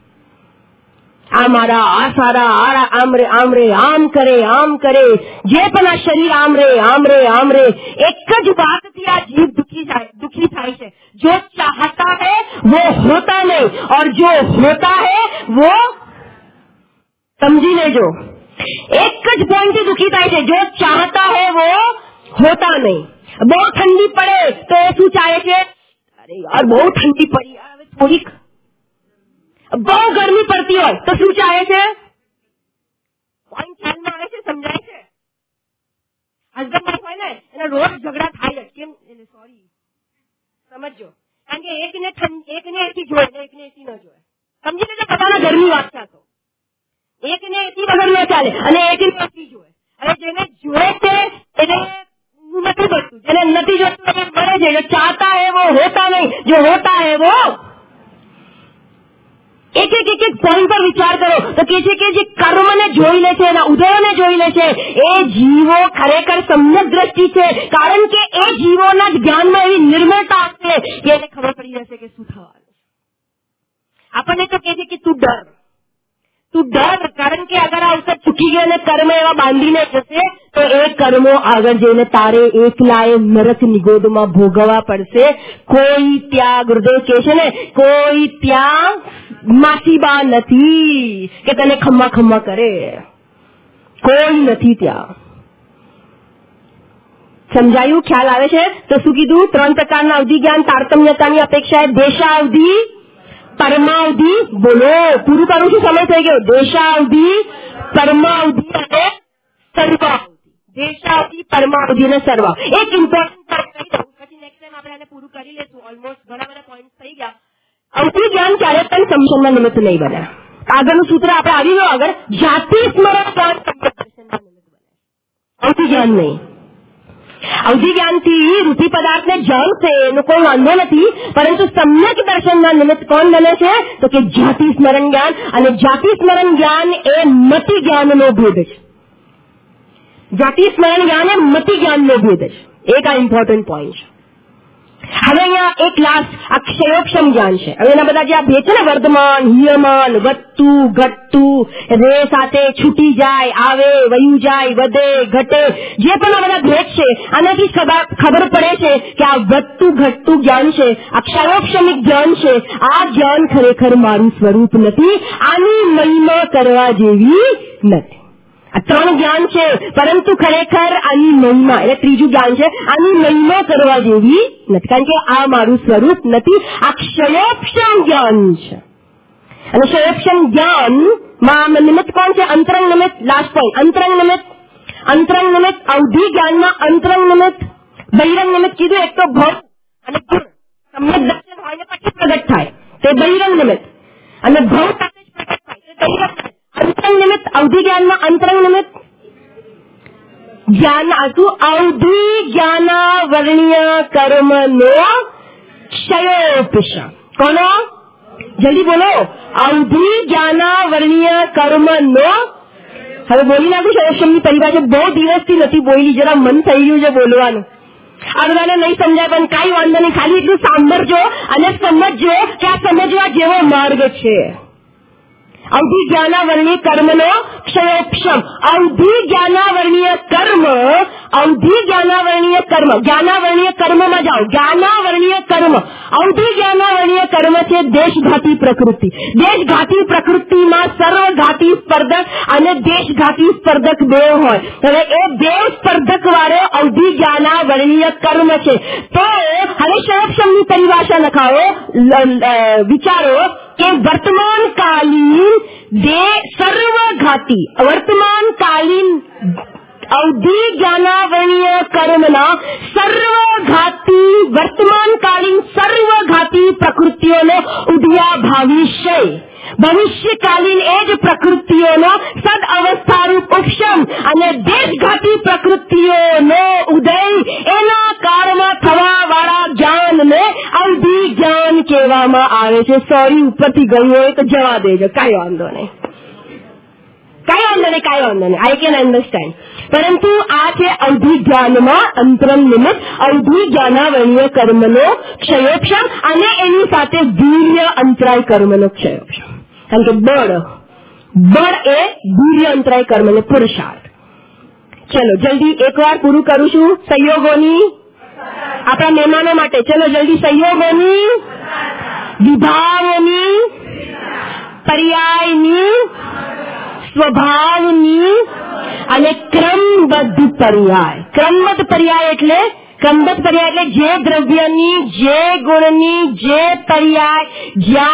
આ મારા, આ સારા, આમ કરે, જે પણ આ શરીર આમ રે, એક જ બાતથી આ જીવ દુખી થાય છે. જો ચાહતા है वो होता नहीं, और जो होता है वो, સમજી લેજો, એક જ પોઈન્ટ થી દુખી થાય છે. જો ચાહતા है वो होता नहीं. બહુ ઠંડી પડે તો એ શું ચાહે છે? અરે યાર બહુ ઠંડી પડી, હવે થોડીક. બહુ ગરમી પડતી હોય તો શું ચાહે છે? પોઈન્ટ ખ્યાલમાં આવે છે? સમજાય છે? હસબન્ડ વાઈફ હોય ને એના રોજ ઝઘડા થાય જ. કેમ? સોરી, સમજો. કારણ કે એકને એસી જોયે ને એકને એસી ન જોયે. સમજી લેજો, બધાના ઘરની વાત છે. તો એકને એસી વગર ન ચાલે અને એકને એસી જોયે. હવે જેને જોયે છે એને નથી મળતું, જેને નથી જોતું એને મળે છે. જો ચાહતા है वो होता नहीं, जो होता है वो एक એક પોઈન્ટ પર વિચાર કરો તો કે છે કે જે કર્મને જોઈ લે છે, એના ઉદયને જોઈ લે છે, એ જીવો ખરેખર સમ્યક દ્રષ્ટિ છે. કારણ કે એ જીવોના જ્ઞાનમાં એવી નિર્મળતા હશે કે એને ખબર પડી જશે કે શું થવાનું. આપણને તો કહે છે કે તું ડર, કારણ કે અગર આ અવસર ચૂકી ગયો અને કર્મ એવા બાંધીને જશે તો એ કર્મો આગળ જઈને તારે એકલાએ નરક નિગોદમાં ભોગવવા પડશે. કોઈ ત્યાં, ગુરુદેવ કહે છે ને, કોઈ ત્યાં માસીબા નથી કે તને ખમ્મા ખમ્મા કરે, કોઈ નથી ત્યાં. સમજાયું? ખ્યાલ આવે છે? તો શું કીધું? 3 પ્રકારના અવધિ જ્ઞાન તારતમ્યતાની અપેક્ષાએ દેશાવધિ, પરમાવધિ. બોલો, પૂરું કરું છું, સમય થઈ ગયો. દેશાવધિ, પરમાવધિ અને સર્વાવધિ. દેશાવધિ, પરમાવધિ અને સર્વાવધિ. એક ઇમ્પોર્ટન્ટ પછી નેક્સ્ટ ટાઈમ આપણે આને પૂરું કરી લેશું. ઓલમોસ્ટ ઘણા બધા પોઈન્ટ થઈ ગયા. અવધિ જ્ઞાન ક્યારે પણ સમિશનના નિમિત્ત નહીં બને. આગળનું સૂત્ર આપણે આવી ગયો. આગળ જાતિ સ્મરણ જ્ઞાન સમિશનના નિમિત્ત બને, અવધિ જ્ઞાન નહીં. અવધિ જ્ઞાનથી રૂપી પદાર્થને જાણશે એનો કોઈ વાંધો નથી, પરંતુ સમ્યક દર્શનના નિમિત્ત કોણ બને છે? તો કે જાતિ સ્મરણ જ્ઞાન. અને જાતિ સ્મરણ જ્ઞાન એ મતિ જ્ઞાનનો ભેદ છે. જાતિ સ્મરણ જ્ઞાન એ મતિ જ્ઞાનનો ભેદ છે. એક આ ઇમ્પોર્ટન્ટ પોઈન્ટ છે. હવે અહીંયા એક લાસ્ટ અક્ષયોક્ષમ જ્ઞાન છે. હવે એના બધા જે આ ભેદ છે ને, વર્ધમાન, હિયમાન, વધતું, ઘટતું, રે સાથે છૂટી જાય, આવે, વયું જાય, વધે, ઘટે, જે પણ આ બધા ભેદ છે, આનાથી ખબર પડે છે કે આ વધતું ઘટતું જ્ઞાન છે, અક્ષયોક્ષમિક જ્ઞાન છે. આ જ્ઞાન ખરેખર મારું સ્વરૂપ નથી, આની મહિમા કરવા જેવી નથી. આ 3 જ્ઞાન છે, પરંતુ ખરેખર આની મહિમા, એટલે ત્રીજું જ્ઞાન છે, આની મહિમા કરવા જેવી નથી, કારણ કે આ મારું સ્વરૂપ નથી. આ ક્ષયોક્ષમ જ્ઞાન છે. અને ક્ષયોક્ષમ જ્ઞાન માં નિમિત્ત કોણ છે? અંતરંગ નિમિત્ત. લાસ્ટ પોઈન્ટ, અંતરંગ નિમિત્ત. અંતરંગ નિમિત્ત અવધિ જ્ઞાનમાં અંતરંગ નિમિત્ત, બહિરંગ નિમિત્ત કીધું. એક તો ભવ અને ગુણ સમ્યક દર્શન હોય ને પછી પ્રગટ થાય, તે બહિરંગ નિમિત્ત. અને ભવ સાથે જ પ્રગટ થાય, તે બહિરંગ નિમિત્ત. અંતરંગ નિમિત્ત અવધિ જ્ઞાનમાં અંતરંગ નિમિત્ત જ્ઞાન હતું. અવધિ જ્ઞાનાવરણીય કર્મનો ક્ષયોપશમ. કોનો? જલ્દી બોલો. અવધિ જ્ઞાનાવરણીય કર્મનો. હવે બોલી નાખું ક્ષયોપશમની પરિભાષા. બહુ દિવસથી નથી બોલી, જરા મન થઈ ગયું છે બોલવાનું. આ બધાને નહીં સમજાય પણ કઈ વાંધો નહીં, ખાલી એટલું સાંભળજો અને સમજજો કે આ સમજવા જેવો માર્ગ છે. અવધિ જ્ઞાનાવરણીય કર્મનો ક્ષયોપશમ. અવધિ જ્ઞાનાવરણીય કર્મ, અવધિ જ્ઞાનાવરણીય કર્મ, જ્ઞાનાવરણીય કર્મમાં જાઓ. જ્ઞાનાવરણીય કર્મ, અવધિ જ્ઞાનાવરણીય કર્મ છે દેશઘાતી પ્રકૃતિ. દેશઘાતી પ્રકૃતિમાં સર્વઘાતી સ્પર્ધક અને દેશઘાતી સ્પર્ધક બે હોય. હવે એ બે સ્પર્ધક વાળો અવધિ જ્ઞાનાવરણીય કર્મ છે. તો હવે ક્ષયોપશમની પરિભાષા લખાવો, વિચારો કે વર્તમાનકાલીન સર્વઘાતી, વર્તમાનકાલીન અવધિ જ્ઞાનાવરણીય કર્મના સર્વઘાતી, વર્તમાનકાલીન સર્વઘાતી પ્રકૃતિઓનો ઉદયા ભવિષ્ય, ભવિષ્યકાલીન એ જ પ્રકૃતિઓનો સદ અવસ્થારૂપ ઉપશમ અને દેશઘાતી પ્રકૃતિઓનો ઉદય, એના કાળમાં થવા વાળા જ્ઞાનને અવધિ જ્ઞાન કહેવામાં આવે છે. સોરી, ઉપરથી ગયું હોય તો જવા દેજો, કાંઈ વાંધો નહીં, કાંઈ વાંધો નહીં, કાંઈ વાંધો નહીં. I can understand. પરંતુ આ છે અવધિ જ્ઞાનમાં અંતરંગ નિમિત્ત અવધિ જ્ઞાનાવરણીય કર્મનો ક્ષયોપશમ અને એની સાથે વીર્ય અંતરાય કર્મનો ક્ષયોપશમ. કારણ કે બળ એ વીર્ય અંતરાય કર્મનો પુરુષાર્થ. ચલો જલ્દી એકવાર પૂરું કરું છું. સંયોગોની આપણા મહેમાનો માટે, ચલો જલ્દી. સંયોગોની, વિભાવોની, પર્યાયની, સ્વભાવની અને ક્રમબદ્ધ પર્યાય. ક્રમબદ્ધ પર્યાય એટલે જે દ્રવ્યની, જે ગુણની, જે પર્યાય,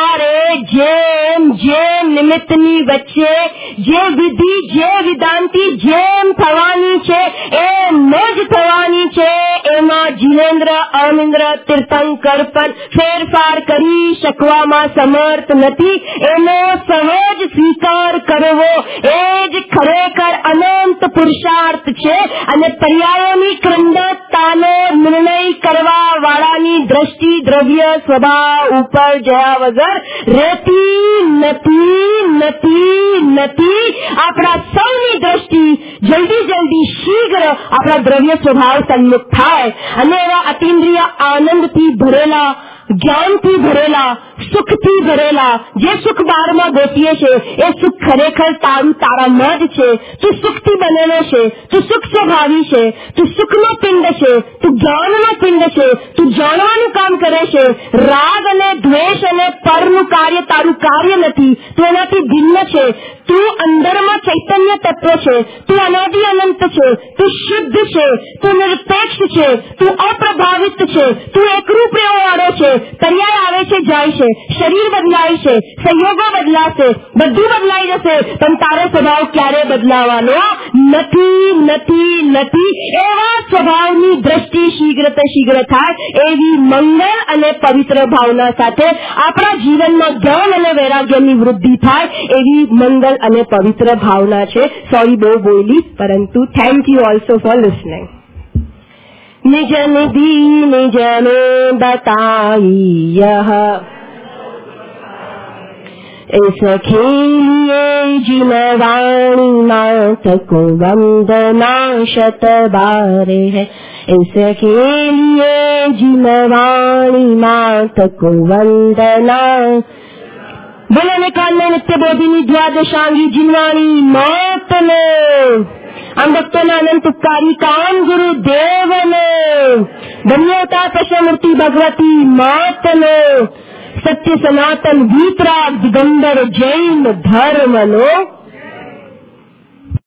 જ્યારે જે નિમિત્તની વચ્ચે જે વિધિ, જે વિધાનથી જેમ થવાની છે એમ જ થવાની છે, એમાં જીનેન્દ્ર, અમિન્દ્ર, તીર્થંકર પણ ફેરફાર કરી શકવામાં સમર્થ નથી. એનો સહજ સ્વીકાર કરવો એ જ ખરેખર અનંત પુરુષાર્થ છે. અને પર્યાયોની ક્રમબદ્ધતાનો નિર્ણય કરવા વાળાની દ્રષ્ટિ દ્રવ્ય સ્વભાવ ઉપર જયા વગર રહેતી નથી. આપણા સૌની દ્રષ્ટિ જલ્દી શીઘ્ર આપણા દ્રવ્ય સ્વભાવ સન્મુખ થાય અને એવા અતિન્દ્રિય આનંદથી ભરેલા, જ્ઞાનથી ભરેલા, સુખથી ભરેલા, જે સુખ બહારમાં ગોતીએ છે એ સુખ ખરેખર તારામાં જ છે. તું સુખથી બનેલો છે, તું સુખ સ્વભાવી છે, તું સુખનો પિંડ છે, તું જ્ઞાનનો પિંડ છે, તું જાણવાનું કામ કરે છે. રાગ અને દ્વેષ અને પરનું કાર્ય તારું કાર્ય નથી, તું એનાથી ભિન્ન છે. તું અંદરમાં ચૈતન્ય તત્વ છે, તું અનાદિ અનંત છે, તું શુદ્ધ છે, તું નિરપેક્ષ છે, તું અપ્રભાવિત છે, તું એકરૂપ રહેવાવાળો છે. પર્યાય આવે છે, જાય છે, શરીર બદલાય છે, સંયોગો બદલાશે, બધું બદલાઈ જશે, પણ તારો સ્વભાવ ક્યારે બદલાવાનો નથી. એવા સ્વભાવની દ્રષ્ટિ શીઘ્ર થાય એવી મંગળ અને પવિત્ર ભાવના સાથે આપણા જીવનમાં જ્ઞાન અને વૈરાગ્યની વૃદ્ધિ થાય એવી મંગળ અને પવિત્ર ભાવના છે. સોરી બહુ બોલી, પરંતુ thank you also for listening. निज निधि निज में बताई इस खेलिए जिन वाणी मात को वंदना शत बार है. इस खेलिए जिन वाणी मात को वंदना. बोले ने कान में नित्य बोधिनी द्वादशांगी जिनवाणी मात ने हम भक्तों अनंत उपकारी कान गुरु देव ने धन्यता प्रशमूर्ति भगवती मात ने सत्य सनातन वीतराग दिगंबर जैन धर्म नो